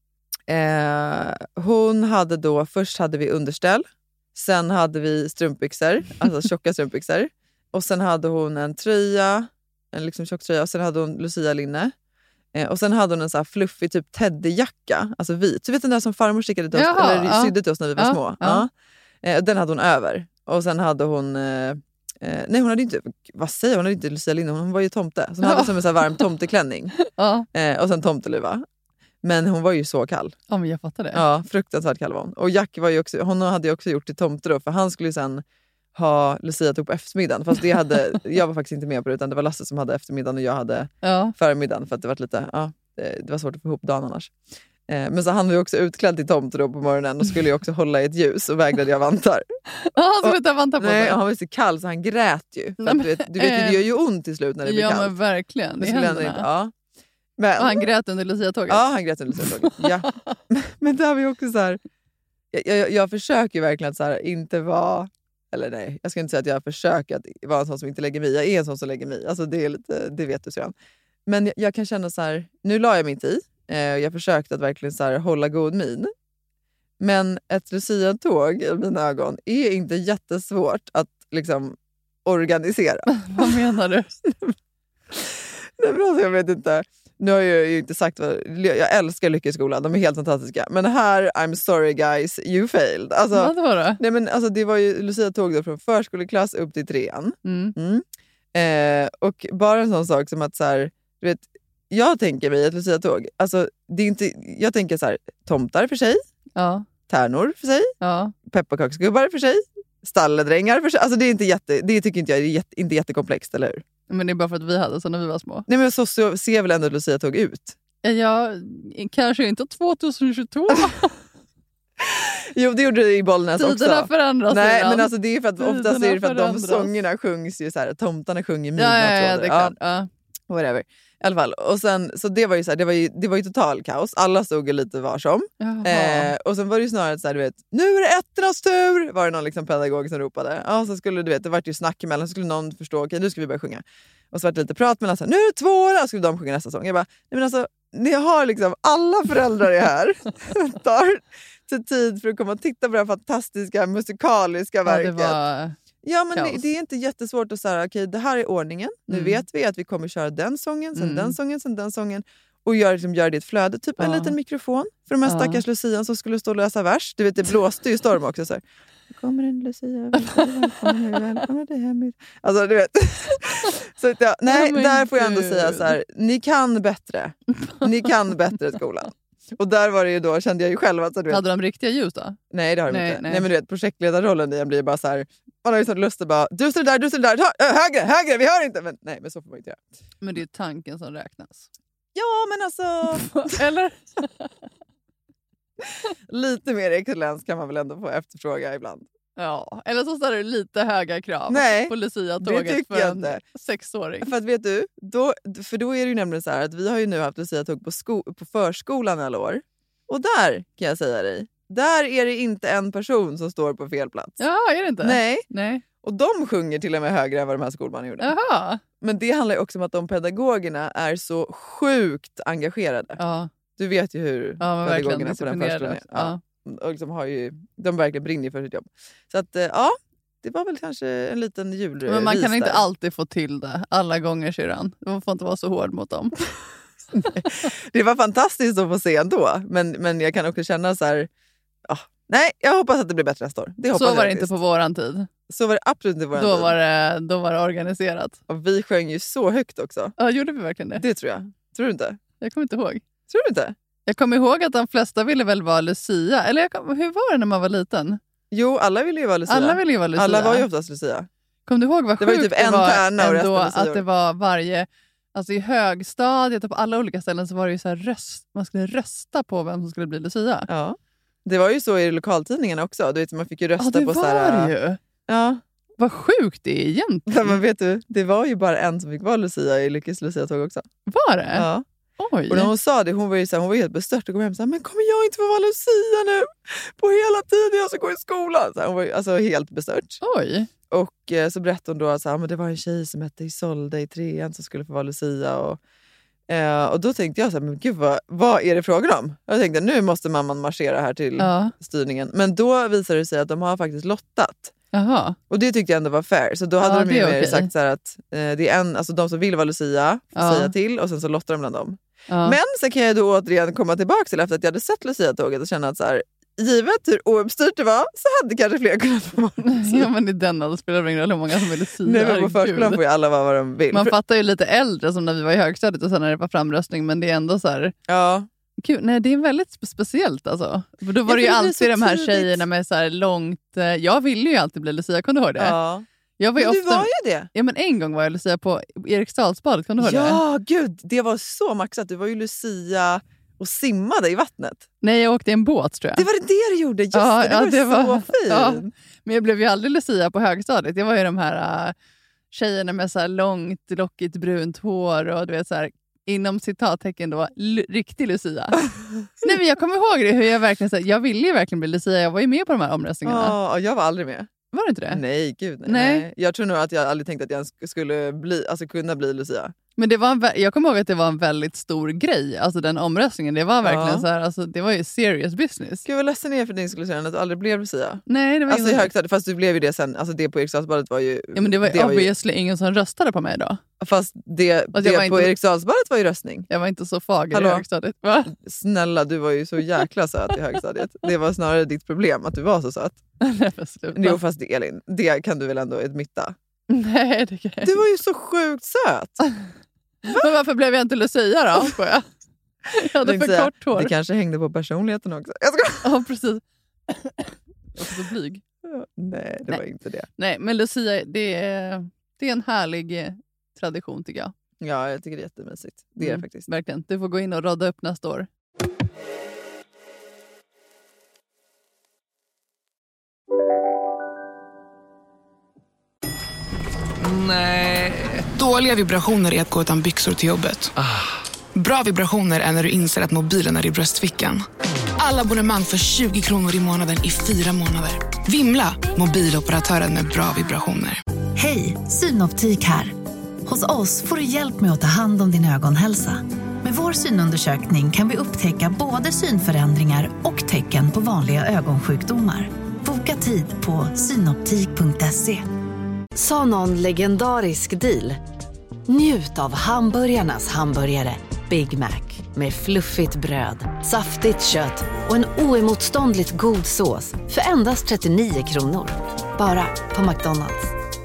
hon hade då... Först hade vi underställ. Sen hade vi strumpbyxor, alltså tjocka strumpbyxor. Och sen hade hon en tröja... En liksom tjock tröja, och sen hade hon Lucia-linne. Och sen hade hon en så här fluffig typ teddyjacka, alltså vit. Så vet den där som farmor stickade till oss, eller sydde till oss när vi var små. Ja. Den hade hon över. Och sen hade hon... nej, hon hade inte... Vad säger hon? Hon hade inte Lucia Linde, hon var ju tomte. Så hon hade som en så här varm tomteklänning. Och sen tomteluva. Men hon var ju så kall. Ja, men jag fattar det. Ja, fruktansvärt kall var hon. Och Jack var ju också... Hon hade ju också gjort till tomte då, för han skulle ju sen ha Lucia tog på eftermiddagen. Fast det hade... jag var faktiskt inte med på det, utan det var Lasse som hade eftermiddagen och jag hade förmiddagen. För att det var lite... Ja, det var svårt att få ihop dagen annars. Men så han var ju också utklädd till tomte då på morgonen och skulle ju också hålla i ett ljus och vägrade jag vantar. Han skulle inte ha vantar på sig. Nej, han var så kall så han grät ju. För att, du vet, det gör ju ont till slut när det blir kallt. Ja, men verkligen. I händerna. Men, och han grät under Lucia-tåget. Ja, han grät under Lucia-tåget. Ja. Men där har vi också så här... Jag försöker verkligen att så här, inte vara... Eller nej, jag ska inte säga att jag försöker att vara en sån som inte lägger mig. Jag är en sån som lägger mig. Alltså det är lite, det vet du så. Men jag kan känna så här, nu la jag mig inte i. Jag försökte att verkligen så här, hålla god min. Men ett Lucia-tåg i mina ögon är inte jättesvårt att liksom organisera. Vad menar du? Nej, men alltså, jag vet inte. Nu har jag ju inte sagt vad... Jag älskar Lyckeskolan, de är helt fantastiska. Men här, I'm sorry guys, you failed. Alltså, vad var det? Nej, men alltså, det var ju Lucia-tåg då från förskoleklass upp till 3:an. Och bara en sån sak som att så här, du vet, jag tänker mig ett Lucia-tåg. Alltså, det är inte, jag tänker så här, tomtar för sig, tärnor för sig, pepparkaksgubbar för sig, stalledrängar för sig. Alltså det är inte det tycker inte jag är inte jättekomplext, eller hur? Men det är bara för att vi hade så när vi var små. Nej, men så ser väl ändå ett Lucia-tåg ut? Ja, kanske inte 2022. Jo, det gjorde det i Bollnäs också. Tiderna förändras. Nej, men alltså det är för att oftast är det för att de sångerna sjungs ju så här, tomtarna sjunger midnattslådor. Ja, det är klart. Whatever. I alla fall. Och sen, så det var ju så här, det var ju total kaos. Alla stod ju lite var som. Och sen var det ju snarare så här, du vet, nu är det ettornas tur, var det någon liksom pedagog som ropade. Ja, så skulle du vet, det var ju snack emellan, så skulle någon förstå, okej, nu ska vi börja sjunga. Och så var det lite prat mellan så här, nu är det tvåorna, skulle de sjunga nästa sång. Jag bara, nej men alltså, ni har liksom, alla föräldrar är här. tar tid för att komma och titta på det här fantastiska musikaliska verket. Ja, men det är inte jättesvårt att säga, okej, det här är ordningen. Nu vet vi att vi kommer köra den sången, sen den sången, sen den sången. Och gör det ett flöde, typ en liten mikrofon. För de här stackars Lucian som skulle stå och läsa vers. Du vet, det blåste ju storm också. Så här. Kommer en Lucia, välkomna dig hem. Alltså, du vet. Så, ja, nej, där får jag ändå säga så här, ni kan bättre. Ni kan bättre skolan. Och där var det ju då, kände jag ju själv att... Så, du vet, hade de riktiga ljus då? Nej, det har de inte. Nej, men du vet, projektledarrollen i en blir bara så här... Man har ju sån lust att bara, du står där, högre, vi hör inte. Men nej, men så får man inte göra. Men det är tanken som räknas. Ja, men alltså... Eller? Lite mer excellens kan man väl ändå få efterfråga ibland. Ja, eller så är det lite höga krav på Lucia-tåget för en 6-åring. För att vet du, då är det ju nämligen så här att vi har ju nu haft Lucia-tåg på förskolan alla år. Och där kan jag säga dig, där är det inte en person som står på fel plats. Ja, är det inte? Nej. Och de sjunger till och med högre än vad de här skolbarnen gjorde. Jaha. Men det handlar ju också om att de pedagogerna är så sjukt engagerade. Ja. Du vet ju hur pedagogerna på den förskolan är. Ja. Och liksom de verkligen brinner för sitt jobb. Så att ja, det var väl kanske en liten julvis. Men man kan inte alltid få till det alla gånger, syrran. Man får inte vara så hård mot dem. Nej, det var fantastiskt att få se ändå. Men jag kan också känna så här... nej, jag hoppas att det blir bättre nästa år. Det så var det inte på våran tid. Så var det absolut inte på våran tid. Då var det organiserat. Och vi sjöng ju så högt också. Ja, gjorde vi verkligen det? Det tror jag. Tror du inte? Jag kommer inte ihåg. Tror du inte? Jag kommer ihåg att de flesta ville väl vara Lucia. Eller hur var det när man var liten? Jo, alla ville ju vara Lucia. Alla var ju oftast Lucia. Kom du ihåg vad sjukt det var? Typ en tärna och resten Lucia. Att det var varje... Alltså i högstadiet och på alla olika ställen så var det ju så här man skulle rösta på vem som skulle bli Lucia. Ja. Det var ju så i lokaltidningarna också. Du vet, man fick ju rösta på så här... Ja, det var det ju. Ja. Vad sjukt det är egentligen. Men vet du, det var ju bara en som fick vara Lucia i Lyckes Lucia-tåg också. Var det? Ja. Oj. Och när hon sa det, hon var helt bestört och kom hem och sa, men kommer jag inte få vara Lucia nu? På hela tiden jag ska gå i skolan. Så hon var alltså helt bestört. Oj. Och så berättade hon då att men det var en tjej som hette Isolde i 3:an som skulle få vara Lucia. Och då tänkte jag så här, men gud vad är det frågan om? Jag tänkte, nu måste mamman marschera här till styrningen. Men då visade det sig att de har faktiskt lottat. Aha. Och det tyckte jag ändå var fair. Så då hade de ju sagt så här att det är alltså de som vill vara Lucia får säga till och sen så lottar de bland dem. Men sen kan jag då återigen komma tillbaka till efter att jag hade sett Lucia-tåget och känna att så här, givet hur ouppstyrt det var så hade kanske fler kunnat få vara Lucia. Ja, men i den åldern spelar det ingen roll hur många som är Lucia. Nej, men på förskolan får ju alla vara vad de vill. Man fattar ju lite äldre som när vi var i högstadiet och sen när det var framröstning, men det är ändå så här... Ja. Gud, nej, det är väldigt speciellt alltså. För då var det ju alltid de här tjejerna med så här långt... Jag ville ju alltid bli Lucia, kunde du ihåg det? Ja. Jag var ju men ofta... du var ju det. Ja, men en gång var jag Lucia på Eriksdalsbadet, kunde du ihåg det? Ja, gud, det var så maxat. Du var ju Lucia och simmade i vattnet. Nej, jag åkte i en båt tror jag. Det var det du gjorde, just det var så fint. Ja. Men jag blev ju aldrig Lucia på högstadiet. Jag var ju de här tjejerna med så här långt, lockigt, brunt hår och du vet så här, inom citattecken då, riktig Lucia. Nej, men jag kommer ihåg det, hur jag verkligen så här, jag ville ju verkligen bli Lucia. Jag var ju med på de här omröstningarna. Ja, jag var aldrig med. Var det inte det? Nej, gud nej. Jag tror nog att jag aldrig tänkte att jag skulle bli, alltså kunna bli Lucia. Men det var jag kommer ihåg att det var en väldigt stor grej, alltså den omröstningen. Det var verkligen så här, alltså, det var ju serious business. Gud vad ledsen är för din skulle säga att du aldrig blev Lucia. Nej, det var alltså i högstadiet, fast du blev ju det sen. Alltså det på Eriksdalsbadet var ju... Ja, men det var obviously ingen som röstade på mig då. Fast det på Eriksdalsbadet var ju röstning. Jag var inte så fager i högstadiet. Va? Snälla, du var ju så jäkla söt i högstadiet. Det var snarare ditt problem att du var så söt. Nej, sluta. Jo, fast Elin, det kan du väl ändå admitta? Nej, det kan jag. Du var ju så sjukt söt. Men varför blev jag inte Lucia då? Jag hade för kort hår. Det kanske hängde på personligheten också. Jag ska... Ja, precis. Jag var så blyg. Nej, det var inte det. Nej, men Lucia, det är en härlig tradition tycker jag. Ja, jag tycker det är jättemysigt. Det är det faktiskt. Verkligen. Du får gå in och rodda upp nästa år. Nej. Dåliga vibrationer är att gå utan byxor till jobbet. Bra vibrationer är när du inser att mobilen är i bröstfickan. Alla abonnemang för 20 kronor i månaden i 4 månader. Vimla, mobiloperatören med bra vibrationer. Hej, Synoptik här. Hos oss får du hjälp med att ta hand om din ögonhälsa. Med vår synundersökning kan vi upptäcka både synförändringar och tecken på vanliga ögonsjukdomar. Boka tid på synoptik.se. Sa någon legendarisk deal? Njut av hamburgarnas hamburgare Big Mac med fluffigt bröd, saftigt kött och en oemotståndligt god sås för endast 39 kronor. Bara på McDonald's.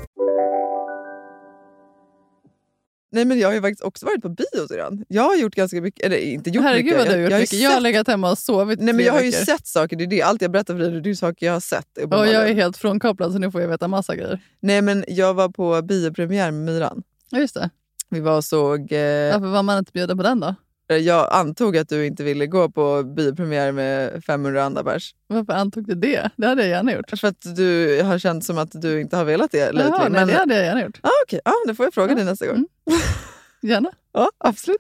Nej, men jag har ju faktiskt också varit på bio redan. Jag har gjort ganska mycket, eller inte gjort Herregud, mycket. Vad du har gjort mycket. Jag har legat hemma och sovit. Nej, men jag har ju sett saker, det är det. Allt jag berättar för dig, det är saker jag har sett. Och jag är helt frånkopplad så nu får jag veta massa grejer. Nej, men jag var på biopremiär med Myran. Ja, just det. Vi var och såg... Varför var man inte bjuden på den då? Jag antog att du inte ville gå på biopremiär med 500 andra pers. Varför antog du det? Det hade jag gärna gjort. För att du har känt som att du inte har velat det. Jaha, nej, det hade jag gärna gjort. Okej. Då får jag fråga dig nästa gång. Gärna. Ja, absolut.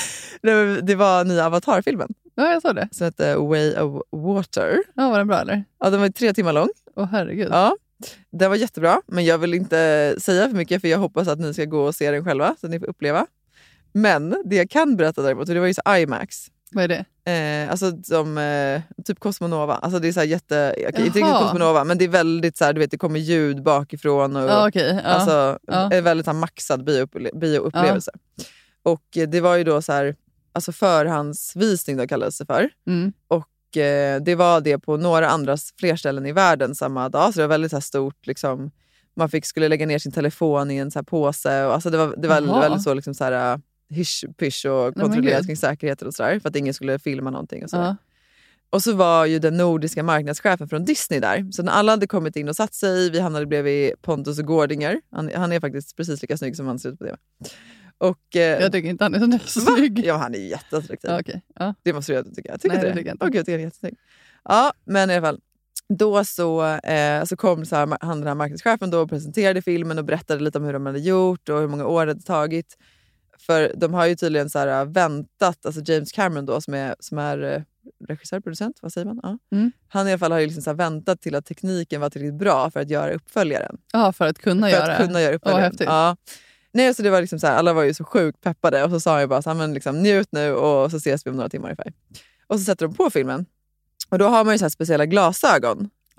Det var nya Avatar-filmen. Ja, jag sa det. Som heter Way of Water. Ja, var den bra eller? Ja, den var 3 timmar lång. Åh, herregud. Ja, den var jättebra. Men jag vill inte säga för mycket för jag hoppas att ni ska gå och se den själva så att ni får uppleva. Men det jag kan berätta däremot, det var ju så IMAX. Vad är det? Alltså som typ Cosmonova. Alltså det är så här inte riktigt Cosmonova, men det är väldigt så här, du vet, det kommer ljud bakifrån och alltså väldigt så här maxad bioupplevelse. Och det var ju då så här, alltså förhandsvisning då kallades det för. Och det var det på några andras fler ställen i världen samma dag, så det var väldigt så här stort liksom. Man skulle lägga ner sin telefon i en så här påse och alltså det var väldigt så liksom så här hysch-pysch och kontrollerat kring säkerheter och sådär för att ingen skulle filma någonting och sådär. Och så var ju den nordiska marknadschefen från Disney där. Så när alla hade kommit in och satt sig, vi hamnade bredvid Pontus och Gårdinger. Han är faktiskt precis lika snygg som han ser ut på det. Och, jag tycker inte han är så snygg. Ja, han är jätteattraktiv. Okay. Ja. Det måste du tycka. Jag tycker Nej, det. Tycker jag inte. Gud, jag tycker han är jättesnygg. Ja, men i alla fall. Då så kom så här, han den här marknadschefen då och presenterade filmen och berättade lite om hur de hade gjort och hur många år det hade tagit. För de har ju tydligen så här väntat, alltså James Cameron då som är regissör, producent, vad säger man? Ja. Han i alla fall har ju liksom så här väntat till att tekniken var tillräckligt bra för att göra uppföljaren. Ja, för att kunna göra uppföljaren. Häftigt. Ja. Nej, så det var liksom så här, alla var ju så sjukt peppade och så sa jag bara så här, men liksom, njut nu och så ses vi om några timmar ungefär. Och så sätter de på filmen. Och då har man ju så här speciella glasögon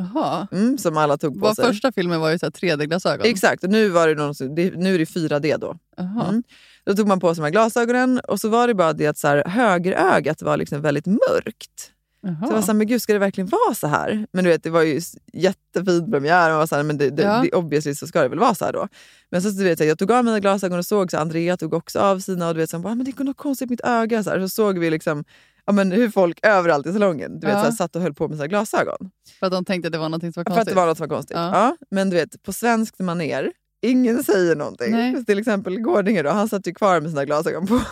Jaha. Som alla tog på sig. Första filmen var ju så här 3D-glasögon. Exakt, och nu var det nu är det 4D då. Då tog man på sig de här glasögonen och så var det bara det att så här, högerögat var liksom väldigt mörkt. Så jag var så här, men gud, ska det verkligen vara så här? Men du vet, det var ju jättefint premiär och var så här, men det obviously så ska det väl vara så här då. Men så du vet, jag tog av mina glasögon och såg så Andrea tog också av sina och du vet så bara, men det är något konstigt mitt öga så här. Så såg vi liksom hur folk överallt i salongen du vet, så här, satt och höll på med sina glasögon. För att de tänkte att det var något som var konstigt. För att det var något som var konstigt. Ja, men du vet, på svenskt manér, ingen säger någonting. Till exempel Gårdinge då, han satt ju kvar med sina glasögon på.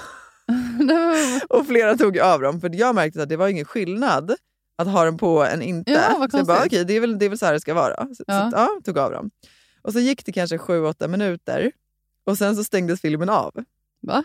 Och flera tog av dem. För jag märkte att det var ingen skillnad att ha dem på än inte. Så jag bara, okej, det är väl så här det ska vara. Så tog av dem. Och så gick det kanske 7-8 minuter. Och sen så stängdes filmen av. Va?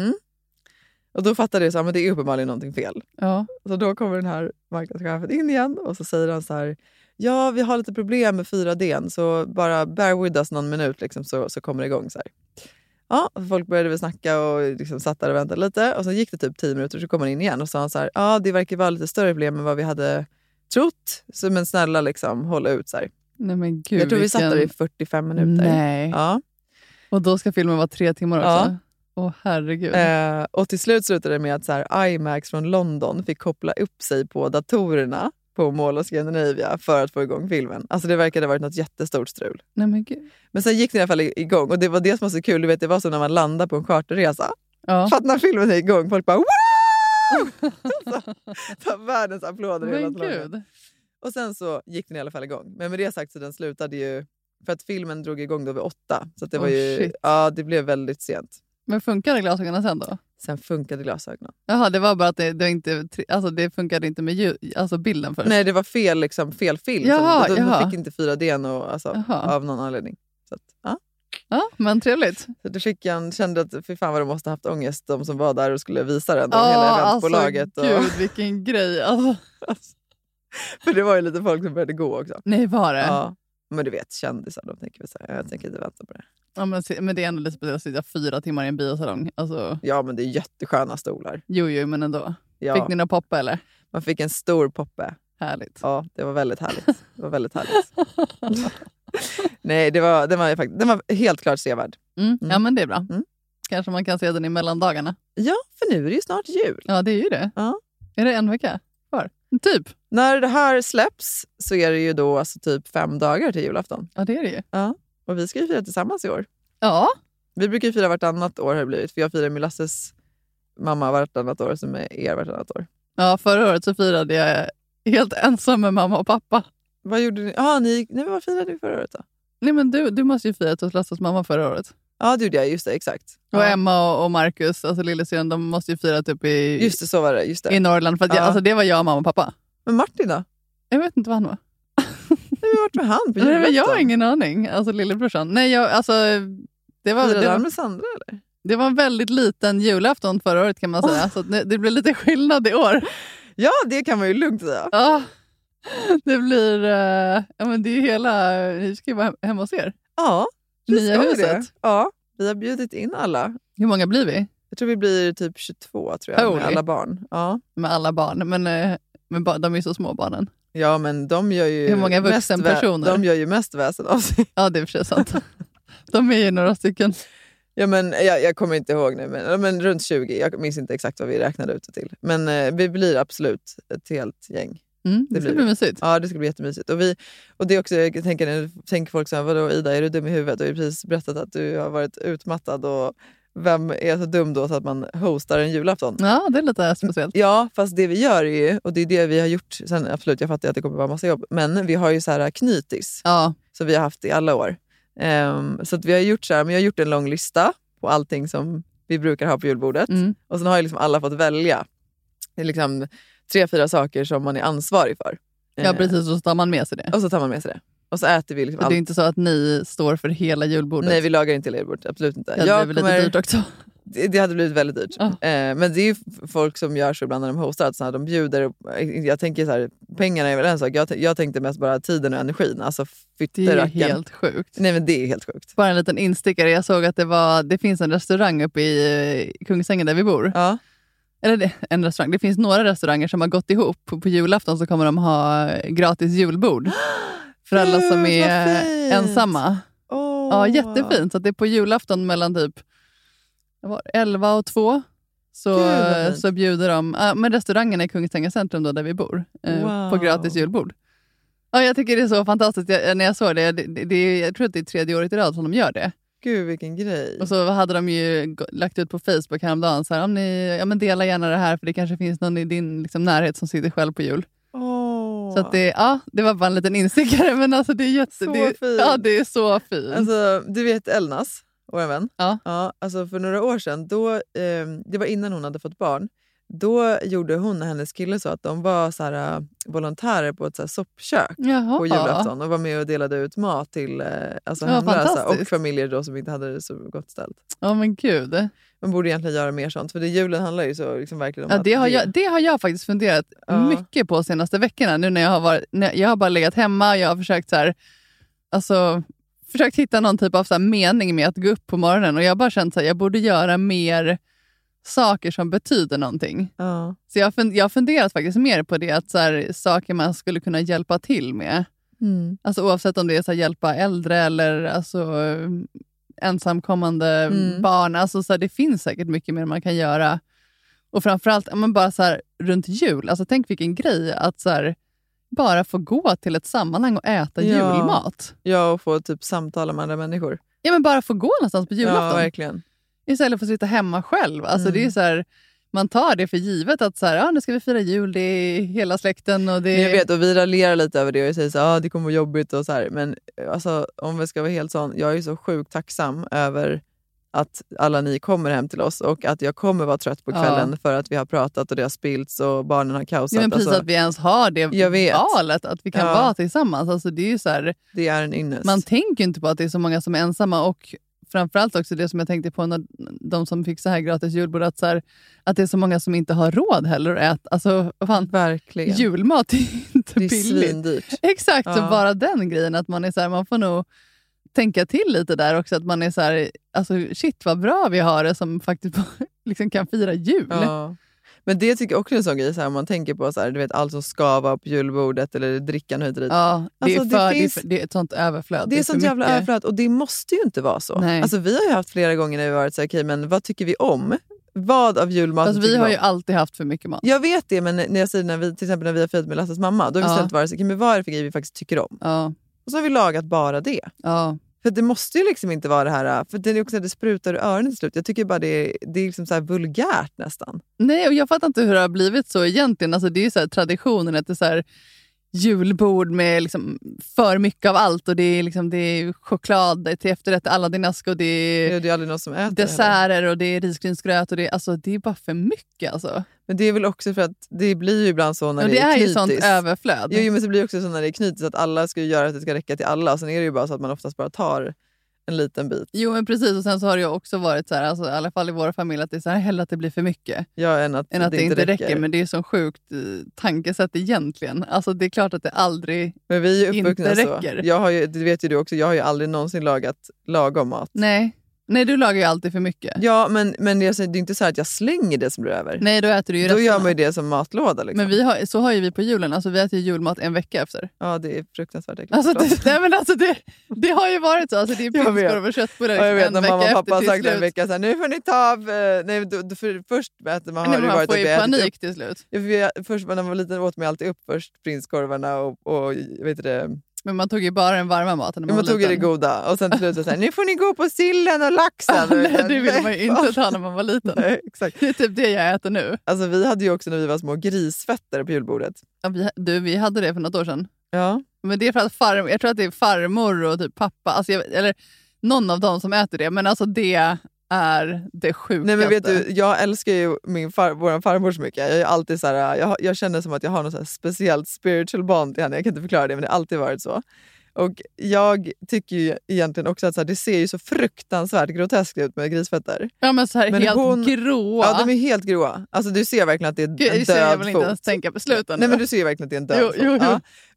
Och då fattade jag att det är uppenbarligen någonting fel. Ja. Så då kommer den här marknadschefen in igen. Och så säger han så här: ja, vi har lite problem med 4D. Så bara bear with us någon minut liksom, så kommer det igång så här. Ja, folk började väl snacka och liksom satt där och väntade lite. Och så gick det typ 10 minuter så kom han in igen och sa så här: ja, det verkar vara lite större problem än vad vi hade trott. Så men snälla liksom, håll ut så här. Nej men gud, jag tror vi satt där i 45 minuter. Nej. Ja. Och då ska filmen vara 3 timmar också? Åh herregud. Och till slut slutade det med att så här, IMAX från London fick koppla upp sig på datorerna på Mall of Scandinavia för att få igång filmen. Alltså det verkade ha varit något jättestort strul. Nej men gud. Men sen gick det i alla fall igång och det var det som var så kul. Du vet, det var så när man landar på en charterresa. För att när filmen är igång, folk bara wow! så världens applåder i hela salongen. Och sen så gick den i alla fall igång. Men med det sagt så den slutade ju, för att filmen drog igång då vid 8. Så att det var ju, shit. Ja, det blev väldigt sent. Men funkade glasögonen sen då? Sen funkade glasögonen. Jaha, det var bara att det inte, alltså det funkade inte med alltså bilden först. Nej, det var fel film. Jaha, de fick inte 4D och, alltså, av någon anledning. Så att, ja, men trevligt. Så då kände att för fan vad de måste ha haft ångest, de som var där och skulle visa den. Hela eventbolaget. Alltså, gud, vilken grej. Alltså. För det var ju lite folk som började gå också. Nej, var det? Ja. Men du vet, kändisar, de tänker så här, jag tänker inte vänta på det. Ja, men det är ändå lite speciellt att sitta 4 timmar i en biosalong. Alltså... Ja, men det är jättesköna stolar. Jo, men ändå. Ja. Fick ni några poppe eller? Man fick en stor poppe. Härligt. Ja, det var väldigt härligt. Det var väldigt härligt. Nej, den var helt klart sevärd. Ja, men det är bra. Kanske man kan se den i mellandagarna. Ja, för nu är det ju snart jul. Ja, det är ju det. Ja. Är det en vecka kvar? Typ. När det här släpps så är det ju då alltså typ 5 dagar till julafton. Ja, det är det ju. Ja. Och vi ska ju fira tillsammans i år. Ja. Vi brukar ju fira vartannat år har det blivit. För jag firar med Lasses mamma vartannat år som är er vartannat år. Ja, förra året så firade jag helt ensam med mamma och pappa. Vad gjorde ni? Vad firade ni förra året då? Nej, men du måste ju fira hos Lasses mamma förra året. Ja, det gjorde jag. Just det, exakt. Och Emma och Marcus, alltså lillesyren, de måste ju fira typ i... Just det, så var det. Just det. I Norrland. För att alltså, det var jag, mamma och pappa. Men Martin då? Jag vet inte vad han var. Du har varit med han på julafton. Nej, men jag har ingen aning. Alltså lillebrorsan. Nej, det var med Sandra eller? Det var en väldigt liten julafton förra året kan man säga. Så det blir lite skillnad i år. Ja, det kan man ju lugnt säga. Ja, det blir... men det är hela... Ni ska ju vara hemma hos er. Ja, nya huset. Det. Ja, vi har bjudit in alla. Hur många blir vi? Jag tror vi blir typ 22 tror jag, med alla barn. Ja. Med alla barn, men de är ju så små barnen. Ja, men de gör ju... Hur många vuxenpersoner? De gör ju mest väsen av sig. Ja, det är för sig sant. De är ju några stycken. Ja, men jag kommer inte ihåg nu, men runt 20. Jag minns inte exakt vad vi räknade ut det till. Men vi blir absolut ett helt gäng. Det ska bli mysigt. Ja, det ska bli jättemysigt. Och det är också, jag tänker folk så här, vadå Ida, är du dum i huvudet? Du har ju precis berättat att du har varit utmattad och vem är så dum då så att man hostar en julafton? Ja, det är lite speciellt. Ja, fast det vi gör är ju, och det är det vi har gjort sen, absolut, jag fattar att det kommer vara massa jobb, men vi har ju så här knytis som vi har haft i alla år. Så att vi har gjort så här, men jag har gjort en lång lista på allting som vi brukar ha på julbordet. Och sen har ju liksom alla fått välja. Det är liksom 3-4 saker som man är ansvarig för. Ja, precis. Och så tar man med sig det. Och så tar man med sig det. Och så äter vi liksom allt. Det är inte så att ni står för hela julbordet. Nej, vi lagar inte hela julbordet. Absolut inte. Det hade blivit lite dyrt också. Det hade blivit väldigt dyrt. Men det är ju folk som gör så ibland när de hostar. Att så här, de bjuder. Jag tänker så här, pengarna är väl en sak. Jag tänkte mest bara tiden och energin. Alltså det är helt sjukt. Nej, men det är helt sjukt. Bara en liten instickare. Jag såg att det finns en restaurang uppe i Kungsängen där vi bor. Ja. Eller en restaurang. Det finns några restauranger som har gått ihop. På julafton så kommer de ha gratis julbord. För alla som är ensamma. Ja, jättefint. Så att det är på julafton mellan typ 11 och 2. Så bjuder de, men restaurangen i Kungsängen centrum då, där vi bor, på gratis julbord. Ja, jag tycker det är så fantastiskt. När jag såg det, jag tror att det är 3:e året i rad som de gör det. Gud, vilken grej. Och så hade de ju lagt ut på Facebook häromdagen så här, om ni dela gärna det här, för det kanske finns någon i din liksom, närhet som sitter själv på jul. Så att det var bara en liten instickare, men alltså det är fint. Ja, det är så fint. Alltså, du vet Elnas, vår vän. Ja. Alltså för några år sedan, då, det var innan hon hade fått barn. Då gjorde hon och hennes kille så att de var så här, volontärer på ett så här soppkök på julafton och var med och delade ut mat till hemlösa och familjer då som inte hade det så gott ställt. Ja, men gud. Man borde egentligen göra mer sånt, för julen handlar ju så liksom verkligen om det har jag faktiskt funderat mycket på senaste veckorna. Nu när jag har bara legat hemma och jag har försökt så här, alltså försökt hitta någon typ av så här mening med att gå upp på morgonen, och jag har bara känt att jag borde göra mer saker som betyder någonting. Så jag har funderat faktiskt mer på det, att så här, saker man skulle kunna hjälpa till med. Alltså oavsett om det är så här, hjälpa äldre eller alltså ensamkommande barn. Alltså så här, det finns säkert mycket mer man kan göra. Och framförallt bara så här, runt jul. Alltså tänk vilken grej att så här, bara få gå till ett sammanhang och äta julmat. Ja, och få typ samtala med andra människor. Ja, men bara få gå någonstans på julafton. Ja, verkligen. Istället för att sitta hemma själv. Alltså det är så här, man tar det för givet att så här, nu ska vi fira jul, det är hela släkten. Och det... Men jag vet, och vi raljerar lite över det och säger så här, det kommer vara jobbigt och så här. Men alltså, om vi ska vara helt sån, jag är så sjukt tacksam över att alla ni kommer hem till oss och att jag kommer vara trött på kvällen för att vi har pratat och det har spillts och barnen har kaosat. Ja, men precis att vi ens har det valet, att vi kan vara tillsammans. Alltså det är ju så här, det är en ynnest. Man tänker inte på att det är så många som är ensamma, och framförallt också det som jag tänkte på när de som fick så här gratis julbord, att, så här, att det är så många som inte har råd heller att äta. Alltså, verkligen. Julmat är inte billigt. Det är svindyrt. Exakt, så bara den grejen att man är så här, man får nog tänka till lite där också, att man är så här, alltså shit vad bra vi har det som faktiskt liksom kan fira jul. Ja. Men det tycker jag också är en sån grej, så här, om man tänker på så här, du vet, allt som ska vara på julbordet eller drickan hit och dit. Ja, det är ett sånt överflöd. Det är ett sånt jävla överflöd, och det måste ju inte vara så. Nej. Alltså, vi har ju haft flera gånger när vi varit så här, okej, men vad tycker vi om? Vad av julmat alltså, vi har ju alltid haft för mycket mat. Jag vet det, men när jag säger till exempel när vi har firat med Lasses mamma, då har vi istället varit så här, men vad är det för grejer vi faktiskt tycker om? Och så har vi lagat bara det. För det måste ju liksom inte vara det här, för det är också att det sprutar ur öronen till slut. Jag tycker bara det är liksom så här vulgärt nästan. Nej, och jag fattar inte hur det har blivit så egentligen. Alltså det är så här traditionen att det är så här julbord med liksom för mycket av allt, och det är liksom, det är choklad till efterrätt, Aladdin-ask, och det är aldrig någon som äter desserter heller. Och det är risgrynsgröt, och det är bara för mycket alltså. Men det är väl också för att det blir ju ibland så när och det är knytis. Det är ju sånt överflöd. Jo, men det blir också så när det är knytis att alla ska göra att det ska räcka till alla, och sen är det ju bara så att man oftast bara tar en liten bit. Jo, men precis, och sen så har det ju också varit så här, alltså, i alla fall i vår familj, att det är så här, hellre att det blir för mycket än att det inte räcker. Men det är så sjukt tankesätt egentligen. Alltså det är klart att det aldrig men vi är inte räcker. Jag har ju, det vet ju du också, jag har ju aldrig någonsin lagat lagom mat. Nej, du lagar ju alltid för mycket. Ja, men det är inte så här att jag slänger det som blir över. Nej, då äter du ju resten. Då gör man ju det som matlåda. Liksom. Men så har ju vi på julen. Alltså vi äter ju julmat en vecka efter. Ja, det är fruktansvärt äckligt. Alltså, det har ju varit så. Alltså, det är prinskorv och köttbullar jag vet, en när mamma och pappa har sagt slut. En vecka så här, nu får ni ta av... först äter man... Nej, man får ju panik till slut. Först när man var liten åt man alltid upp först prinskorvarna och vet du det... Men man tog ju bara den varma maten när man tog det goda. Och sen till slut så här, nu får ni gå på sillen och laxen. Nej, det vill man ju inte ta när man var liten. Nej, exakt. Det är typ det jag äter nu. Alltså vi hade ju också när vi var små grisfötter på julbordet. Ja, vi hade det för något år sedan. Ja. Men det är för att jag tror att det är farmor och typ pappa. Alltså eller någon av dem som äter det. Men alltså det är det sjukaste. Nej, men vet du, jag älskar ju vår farmor så mycket. Jag är alltid så här, jag känner som att jag har något så här speciellt spiritual bond till henne. Jag kan inte förklara det, men det har alltid varit så. Och jag tycker ju egentligen också att så här, det ser ju så fruktansvärt groteskt ut med grisfötter. Ja, men så här men helt gråa. Ja, de är helt gråa. Alltså du ser verkligen att det är en död jag vill fot. inte ens tänka på slutet. Nej, men du ser verkligen att det är en död fot. Jo. Ja.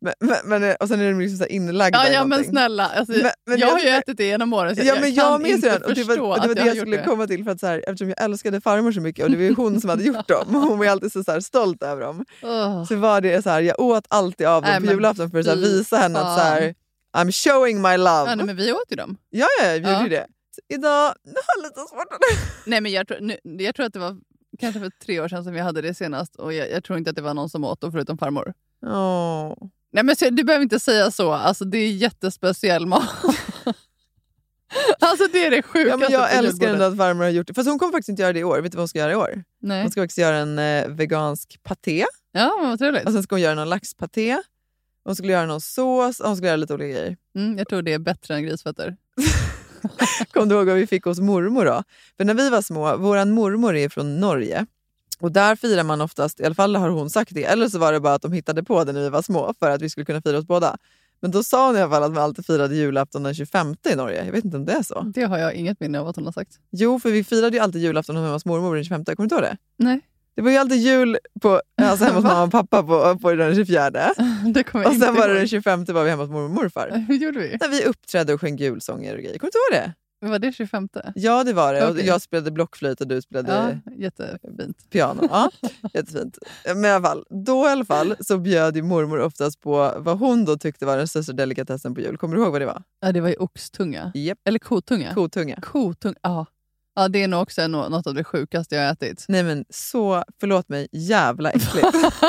Men, och sen är de liksom så här inlagda Ja, men snälla. Alltså, men jag har ju ätit det genom åren. Så men jag kan inte och det var det jag skulle komma till. För att så här, eftersom jag älskade farmor så mycket och det var ju hon som hade gjort dem. Hon var ju alltid så här stolt över dem. Så var det så här, jag åt alltid av dem på julafton för att så här, visa henne att så här, I'm showing my love. Ja, nej, men vi åt ju dem. Ja, vi gjorde ju det. Så idag har jag lite svårt att det. Nej, men jag tror att det var kanske för 3 år sedan som vi hade det senast. Och jag tror inte att det var någon som åt dem förutom farmor. Nej, men du behöver inte säga så. Alltså, det är jättespeciell mat. Alltså det är det sjukaste. Ja, men jag älskar ändå att farmor har gjort det. Fast hon kommer faktiskt inte göra det i år. Vet du vad hon ska göra i år? Nej. Hon ska faktiskt göra en vegansk paté. Ja, vad trevligt. Och sen ska hon göra någon laxpaté. Hon skulle göra någon sås. Och hon skulle göra lite olika grejer. Jag tror det är bättre än grisfötter. Kom du ihåg vad vi fick hos mormor då? För när vi var små, våran mormor är från Norge. Och där firar man oftast, i alla fall har hon sagt det. Eller så var det bara att de hittade på det när vi var små. För att vi skulle kunna fira oss båda. Men då sa hon i alla fall att man alltid firade julafton den 25 i Norge. Jag vet inte om det är så. Det har jag inget minne av att hon har sagt. Jo, för vi firade ju alltid julafton hemma hos mormor den 25. Kommer du ihåg det? Nej. Det var ju alltid jul alltså hemma hos mamma och pappa på den 24. Det kommer jag och inte sen var det ihåg. den 25 var vi hemma hos mormor och morfar. Hur gjorde vi? När vi uppträdde och sjöng julsånger och grejer. Kommer du ihåg det? Var det 25? Ja, det var det. Okay. Och jag spelade blockflöjt och du spelade jättefint. Piano. Ja, jättefint. Men i alla fall så bjöd ju mormor oftast på vad hon då tyckte var den största delikatessen på jul. Kommer du ihåg vad det var? Ja, det var ju oxtunga. Yep. Eller kotunga. Kotunga, ja. Ja, det är nog också något av det sjukaste jag har ätit. Nej men så, förlåt mig, jävla äckligt.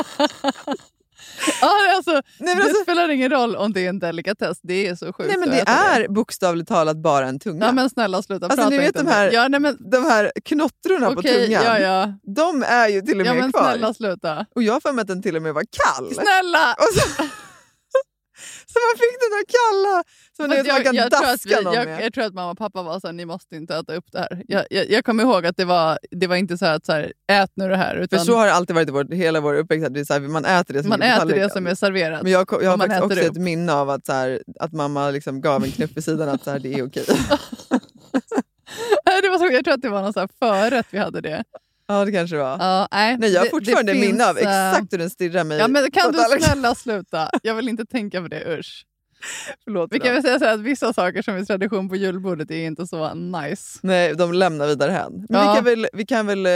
Ja, alltså, det spelar ingen roll om det är en delikatess. Det är så sjukt. Nej men det är bokstavligt talat bara en tunga. Ja men snälla sluta alltså, prata ni vet inte de här, ja, nej, men... de här knottrorna på tungan. Ja. De är ju till och med men kvar. Snälla sluta. Och jag har för mig att den till och med var kall. Snälla! Så man fick den där kalla. Så man kan daska någon med. Jag tror att mamma och pappa var så här, ni måste inte äta upp det här. Jag kommer ihåg att det var inte så här, ät nu det här. Utan... För så har det alltid varit hela vår uppväxt. Det är så här, man äter det som är serverat. Men jag har faktiskt också ett minne av att, så här, att mamma liksom gav en knuff i sidan att så här, det är okej. Det var så, jag tror att det var någon så här förrätt vi hade det. Ja, det kanske var. Nej, jag har fortfarande minne av exakt hur den stirrar mig. Ja, men kan du snälla sluta? Jag vill inte tänka på det, usch. Förlåt. Vi kan väl säga så här att vissa saker som är tradition på julbordet är inte så nice. Nej, de lämnar vidare hän. Men vi kan väl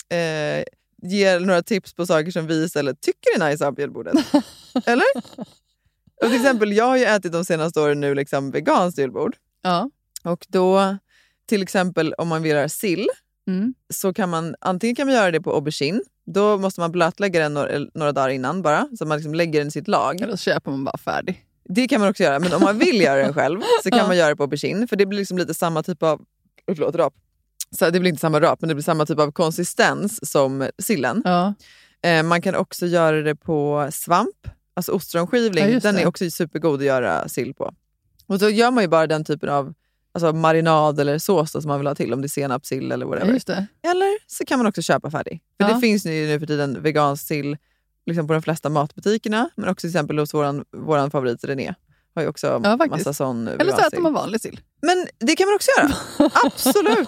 ge några tips på saker som vi istället tycker är nice på julbordet. Eller? Och till exempel, jag har ju ätit de senaste åren nu liksom veganskt julbord. Ja. Och då, till exempel om man vill göra sill, så kan man antingen göra det på aubergine. Då måste man blötlägga den några dagar innan bara. Så man liksom lägger den i sitt lag. Eller så köper man bara färdig. Det kan man också göra. Men om man vill göra den själv så kan man göra det på aubergine. För det blir liksom lite samma typ av... rap. Så det blir inte samma rap, men det blir samma typ av konsistens som sillen. Ja. Man kan också göra det på svamp. Alltså ostronskivling. Ja, den är också supergod att göra sill på. Och så gör man ju bara den typen av marinad eller sås som man vill ha till. Om det är senapssill eller whatever. Ja, just det. Eller så kan man också köpa färdig. För det finns nu för tiden vegansk sill liksom på de flesta matbutikerna. Men också till exempel hos våran favorit René. Har ju också massa sån eller så äter man vanlig sill. Men det kan man också göra. Absolut.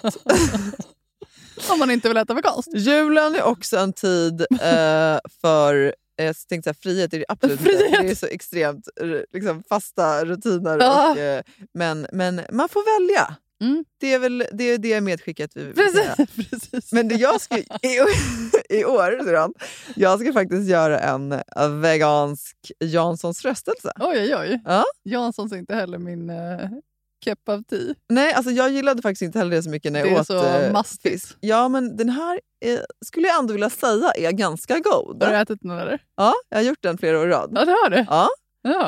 Om man inte vill äta veganskt. Julen är också en tid för... Jag tänkte att frihet är det absolut inte. Det är så extremt liksom, fasta rutiner. Ja. Och, men man får välja. Det är det medskicket vi precis. Men det jag ska i år jag ska faktiskt göra en vegansk Janssons frestelse. Oj. Ja? Janssons är inte heller min cup of tea. Nej, alltså jag gillade faktiskt inte heller det så mycket när jag åt så mastigt. Fisk. Ja, men den här skulle jag ändå vilja säga är ganska god. Har du ätit den eller? Ja, jag har gjort den flera år i rad. Ja, det har du. Ja.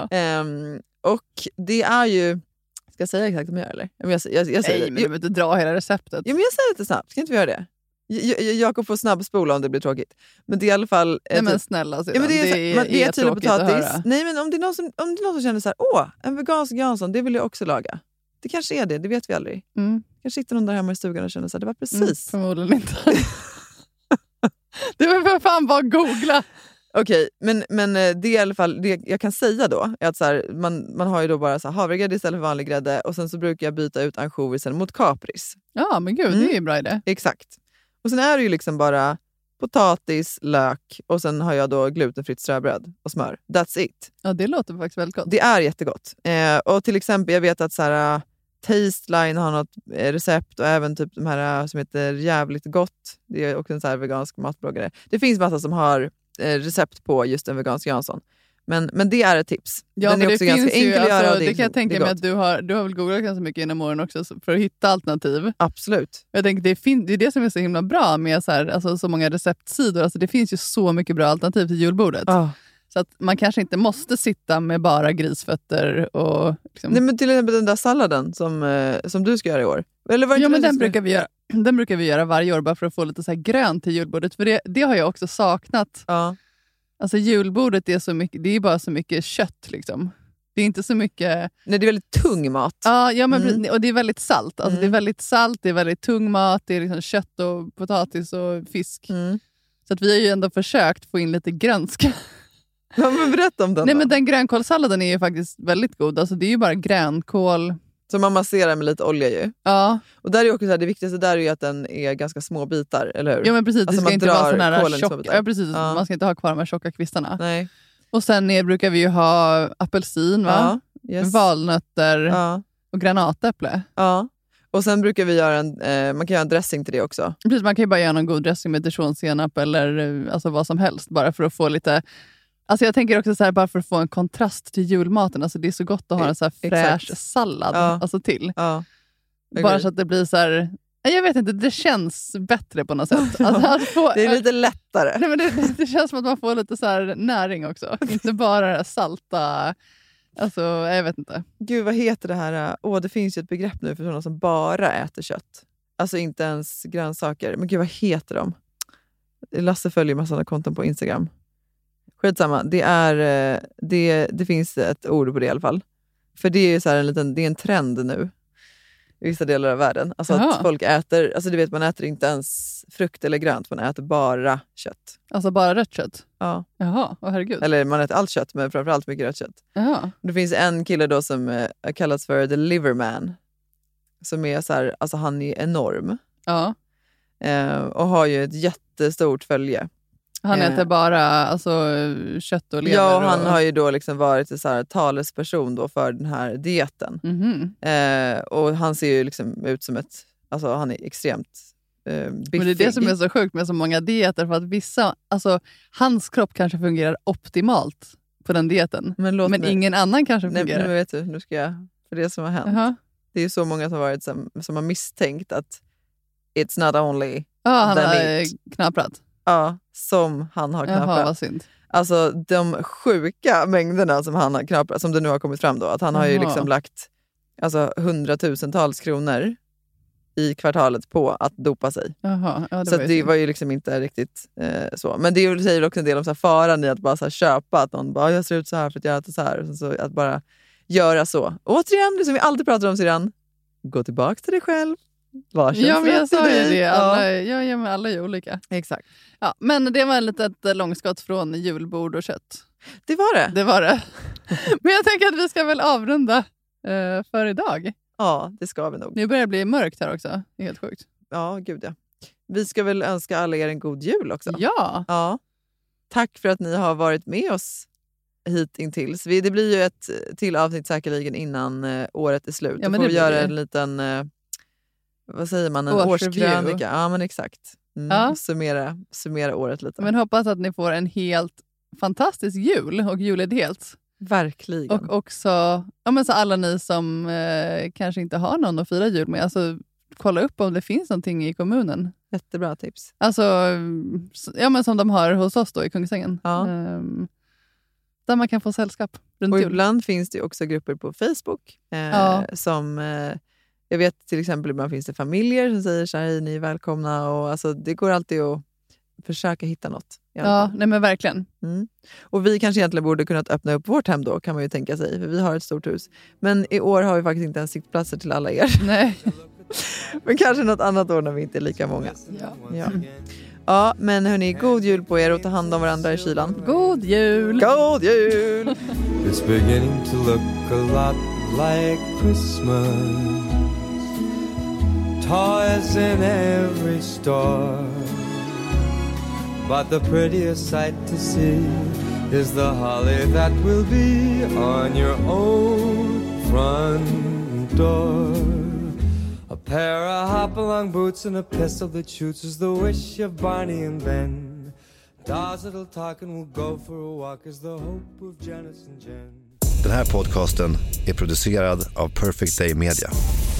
Och det är ju... Ska jag säga exakt vad jag gör eller? Jag säger nej, men du behöver inte dra hela receptet. Ja, men jag säger lite snabbt. Ska inte vi göra det? Jakob får snabbspola om det blir tråkigt. Men det är i alla fall... Nej men snälla, ja, men det är tydlig tråkigt att potatis. höra. Nej, men om det är någon som känner så här, en vegansk Jansson, det vill jag också laga. Det kanske är det vet vi aldrig. Kanske sitter någon där hemma i stugan och känner så här, det var precis. Förmodligen inte. Det var för fan bara googla. Okej, men det är i alla fall det jag kan säga då är att så här, man har ju då bara så här, havregrädde istället för vanlig grädde och sen så brukar jag byta ut ansjovisen mot kapris. Ja, men gud, det är ju bra idé. Exakt. Och sen är det ju liksom bara potatis, lök och sen har jag då glutenfritt ströbröd och smör. That's it. Ja, det låter faktiskt väldigt gott. Det är jättegott. Och till exempel, jag vet att så här, Tasteline har något recept och även typ de här som heter Jävligt gott. Det är också en så här vegansk matbloggare. Det finns massa som har recept på just en vegansk Jansson. Men det är ett tips. Ja, den är också ganska enkel att göra. Och det kan jag tänka mig att du har väl googlat ganska mycket inom åren också för att hitta alternativ. Absolut. Jag tänker det är det som är så himla bra med så här, alltså, så många receptsidor. Alltså, det finns ju så mycket bra alternativ till julbordet. Så att man kanske inte måste sitta med bara grisfötter och... Liksom... Nej, men till exempel den där salladen som du ska göra i år. Eller var men den brukar vi göra varje år bara för att få lite så här grönt till julbordet. För det har jag också saknat. Ja. Alltså julbordet är så mycket, det är bara så mycket kött liksom. Det är inte så mycket... Nej, det är väldigt tung mat. Ja, men och det är väldigt salt. Alltså det är väldigt salt, det är väldigt tung mat, det är liksom kött och potatis och fisk. Så att vi har ju ändå försökt få in lite grönska. Ja, men berätta om den. Nej, men den grönkålsalladen är ju faktiskt väldigt god. Alltså det är ju bara grönkål. Som man masserar med lite olja ju. Ja. Och där är också så här, det viktigaste där är ju att den är ganska små bitar, eller hur? Ja, men precis. Alltså det ska inte vara sån här tjocka. Ja, precis. Ja. Man ska inte ha kvar de här tjocka kvistarna. Nej. Och sen brukar vi ju ha apelsin, va? Ja, yes. Valnötter och granatäpple. Ja. Och sen brukar vi göra man kan göra en dressing till det också. Precis, man kan ju bara göra någon god dressing med dijonsenap eller alltså vad som helst. Bara för att få lite... Alltså jag tänker också så här, bara för att få en kontrast till julmaten. Alltså det är så gott att ha en så här fräsch sallad alltså till. Ja. Bara så att det blir så här... Jag vet inte, det känns bättre på något sätt. Alltså det är lite lättare. Nej, men det känns som att man får lite så här näring också. Inte bara det här salta... Alltså, jag vet inte. Gud, vad heter det här? Det finns ju ett begrepp nu för sådana som bara äter kött. Alltså inte ens grönsaker. Men gud, vad heter de? Lasse följer en massa konton på Instagram. Skitsamma. Det finns ett ord på det i alla fall. För det är ju så här det är en trend nu i vissa delar av världen. Alltså att folk äter, alltså du vet, man äter inte ens frukt eller grönt, man äter bara kött. Alltså bara rött kött? Ja. Jaha, herregud. Eller man äter allt kött, men framförallt mycket rött kött. Jaha. Det finns en kille då som kallas för The Liverman. Som är så här, alltså han är enorm. Ja. Och har ju ett jättestort följe. Han äter bara alltså, kött och lever. Ja, han har ju då liksom varit så här talesperson då för den här dieten. Och han ser ju liksom ut som alltså han är extremt biffig. Men det är det som är så sjukt med så många dieter, för att vissa, alltså hans kropp kanske fungerar optimalt på den dieten. Men ingen annan kanske fungerar. Nej, men vet du, nu ska jag, för det som har hänt. Det är ju så många som har varit som har misstänkt att it's not only han har knaprat. Ja, som han har knaprat. Jaha, vad synd. Alltså de sjuka mängderna som han har knaprat, som det nu har kommit fram då. Att han har ju liksom lagt 100,000-tals kronor i kvartalet på att dopa sig. Jaha, ja, så det var ju liksom inte riktigt så. Men det säger också en del om så här faran i att bara så här köpa. Att någon bara, jag ser ut så här för att jag äter så här. Så att bara göra så. Återigen, det som vi alltid pratar om, Syrran. Gå tillbaka till dig själv. Ja, men jag sa ju det. Alla är olika. Exakt. Ja, men det var ett litet långskott från julbord och kött. Det var det. Det var det. Men jag tänker att vi ska väl avrunda för idag. Ja, det ska vi nog. Nu börjar det bli mörkt här också. Det är helt sjukt. Ja, gud ja. Vi ska väl önska alla er en god jul också. Ja. Tack för att ni har varit med oss hitintills. Det blir ju ett till avsnitt säkerligen innan året är slut. Ja, då får vi göra en liten... vad säger man? En årskrönika. Ja, men exakt. Summera året lite. Men hoppas att ni får en helt fantastisk jul och julledighet. Verkligen. Och också så alla ni som kanske inte har någon att fira jul med. Alltså, kolla upp om det finns någonting i kommunen. Jättebra tips. Alltså, men som de har hos oss då i Kungsängen. Ja. Där man kan få sällskap runt och jul. Ibland finns det också grupper på Facebook som... jag vet till exempel ibland finns det familjer som säger så här, hej, ni är välkomna. Och alltså, det går alltid att försöka hitta något. Ja, nej men verkligen. Och vi kanske egentligen borde kunnat öppna upp vårt hem då, kan man ju tänka sig. För vi har ett stort hus. Men i år har vi faktiskt inte ens sittplatser till alla er. Nej. Men kanske något annat år när vi inte är lika många. Ja, men hörni, god jul på er och ta hand om varandra i kylan. God jul! God jul! It's beginning to look a lot like Christmas. Toys in every store. but the prettiest sight to see is the holly that will be on your own front door. A pair of hop-along boots and a pistol that shoots is the wish of Barney and Ben. Dolls that'll talk and we'll go for a walk is the hope of Janice and Jen. Den här podcasten är producerad av Perfect Day Media.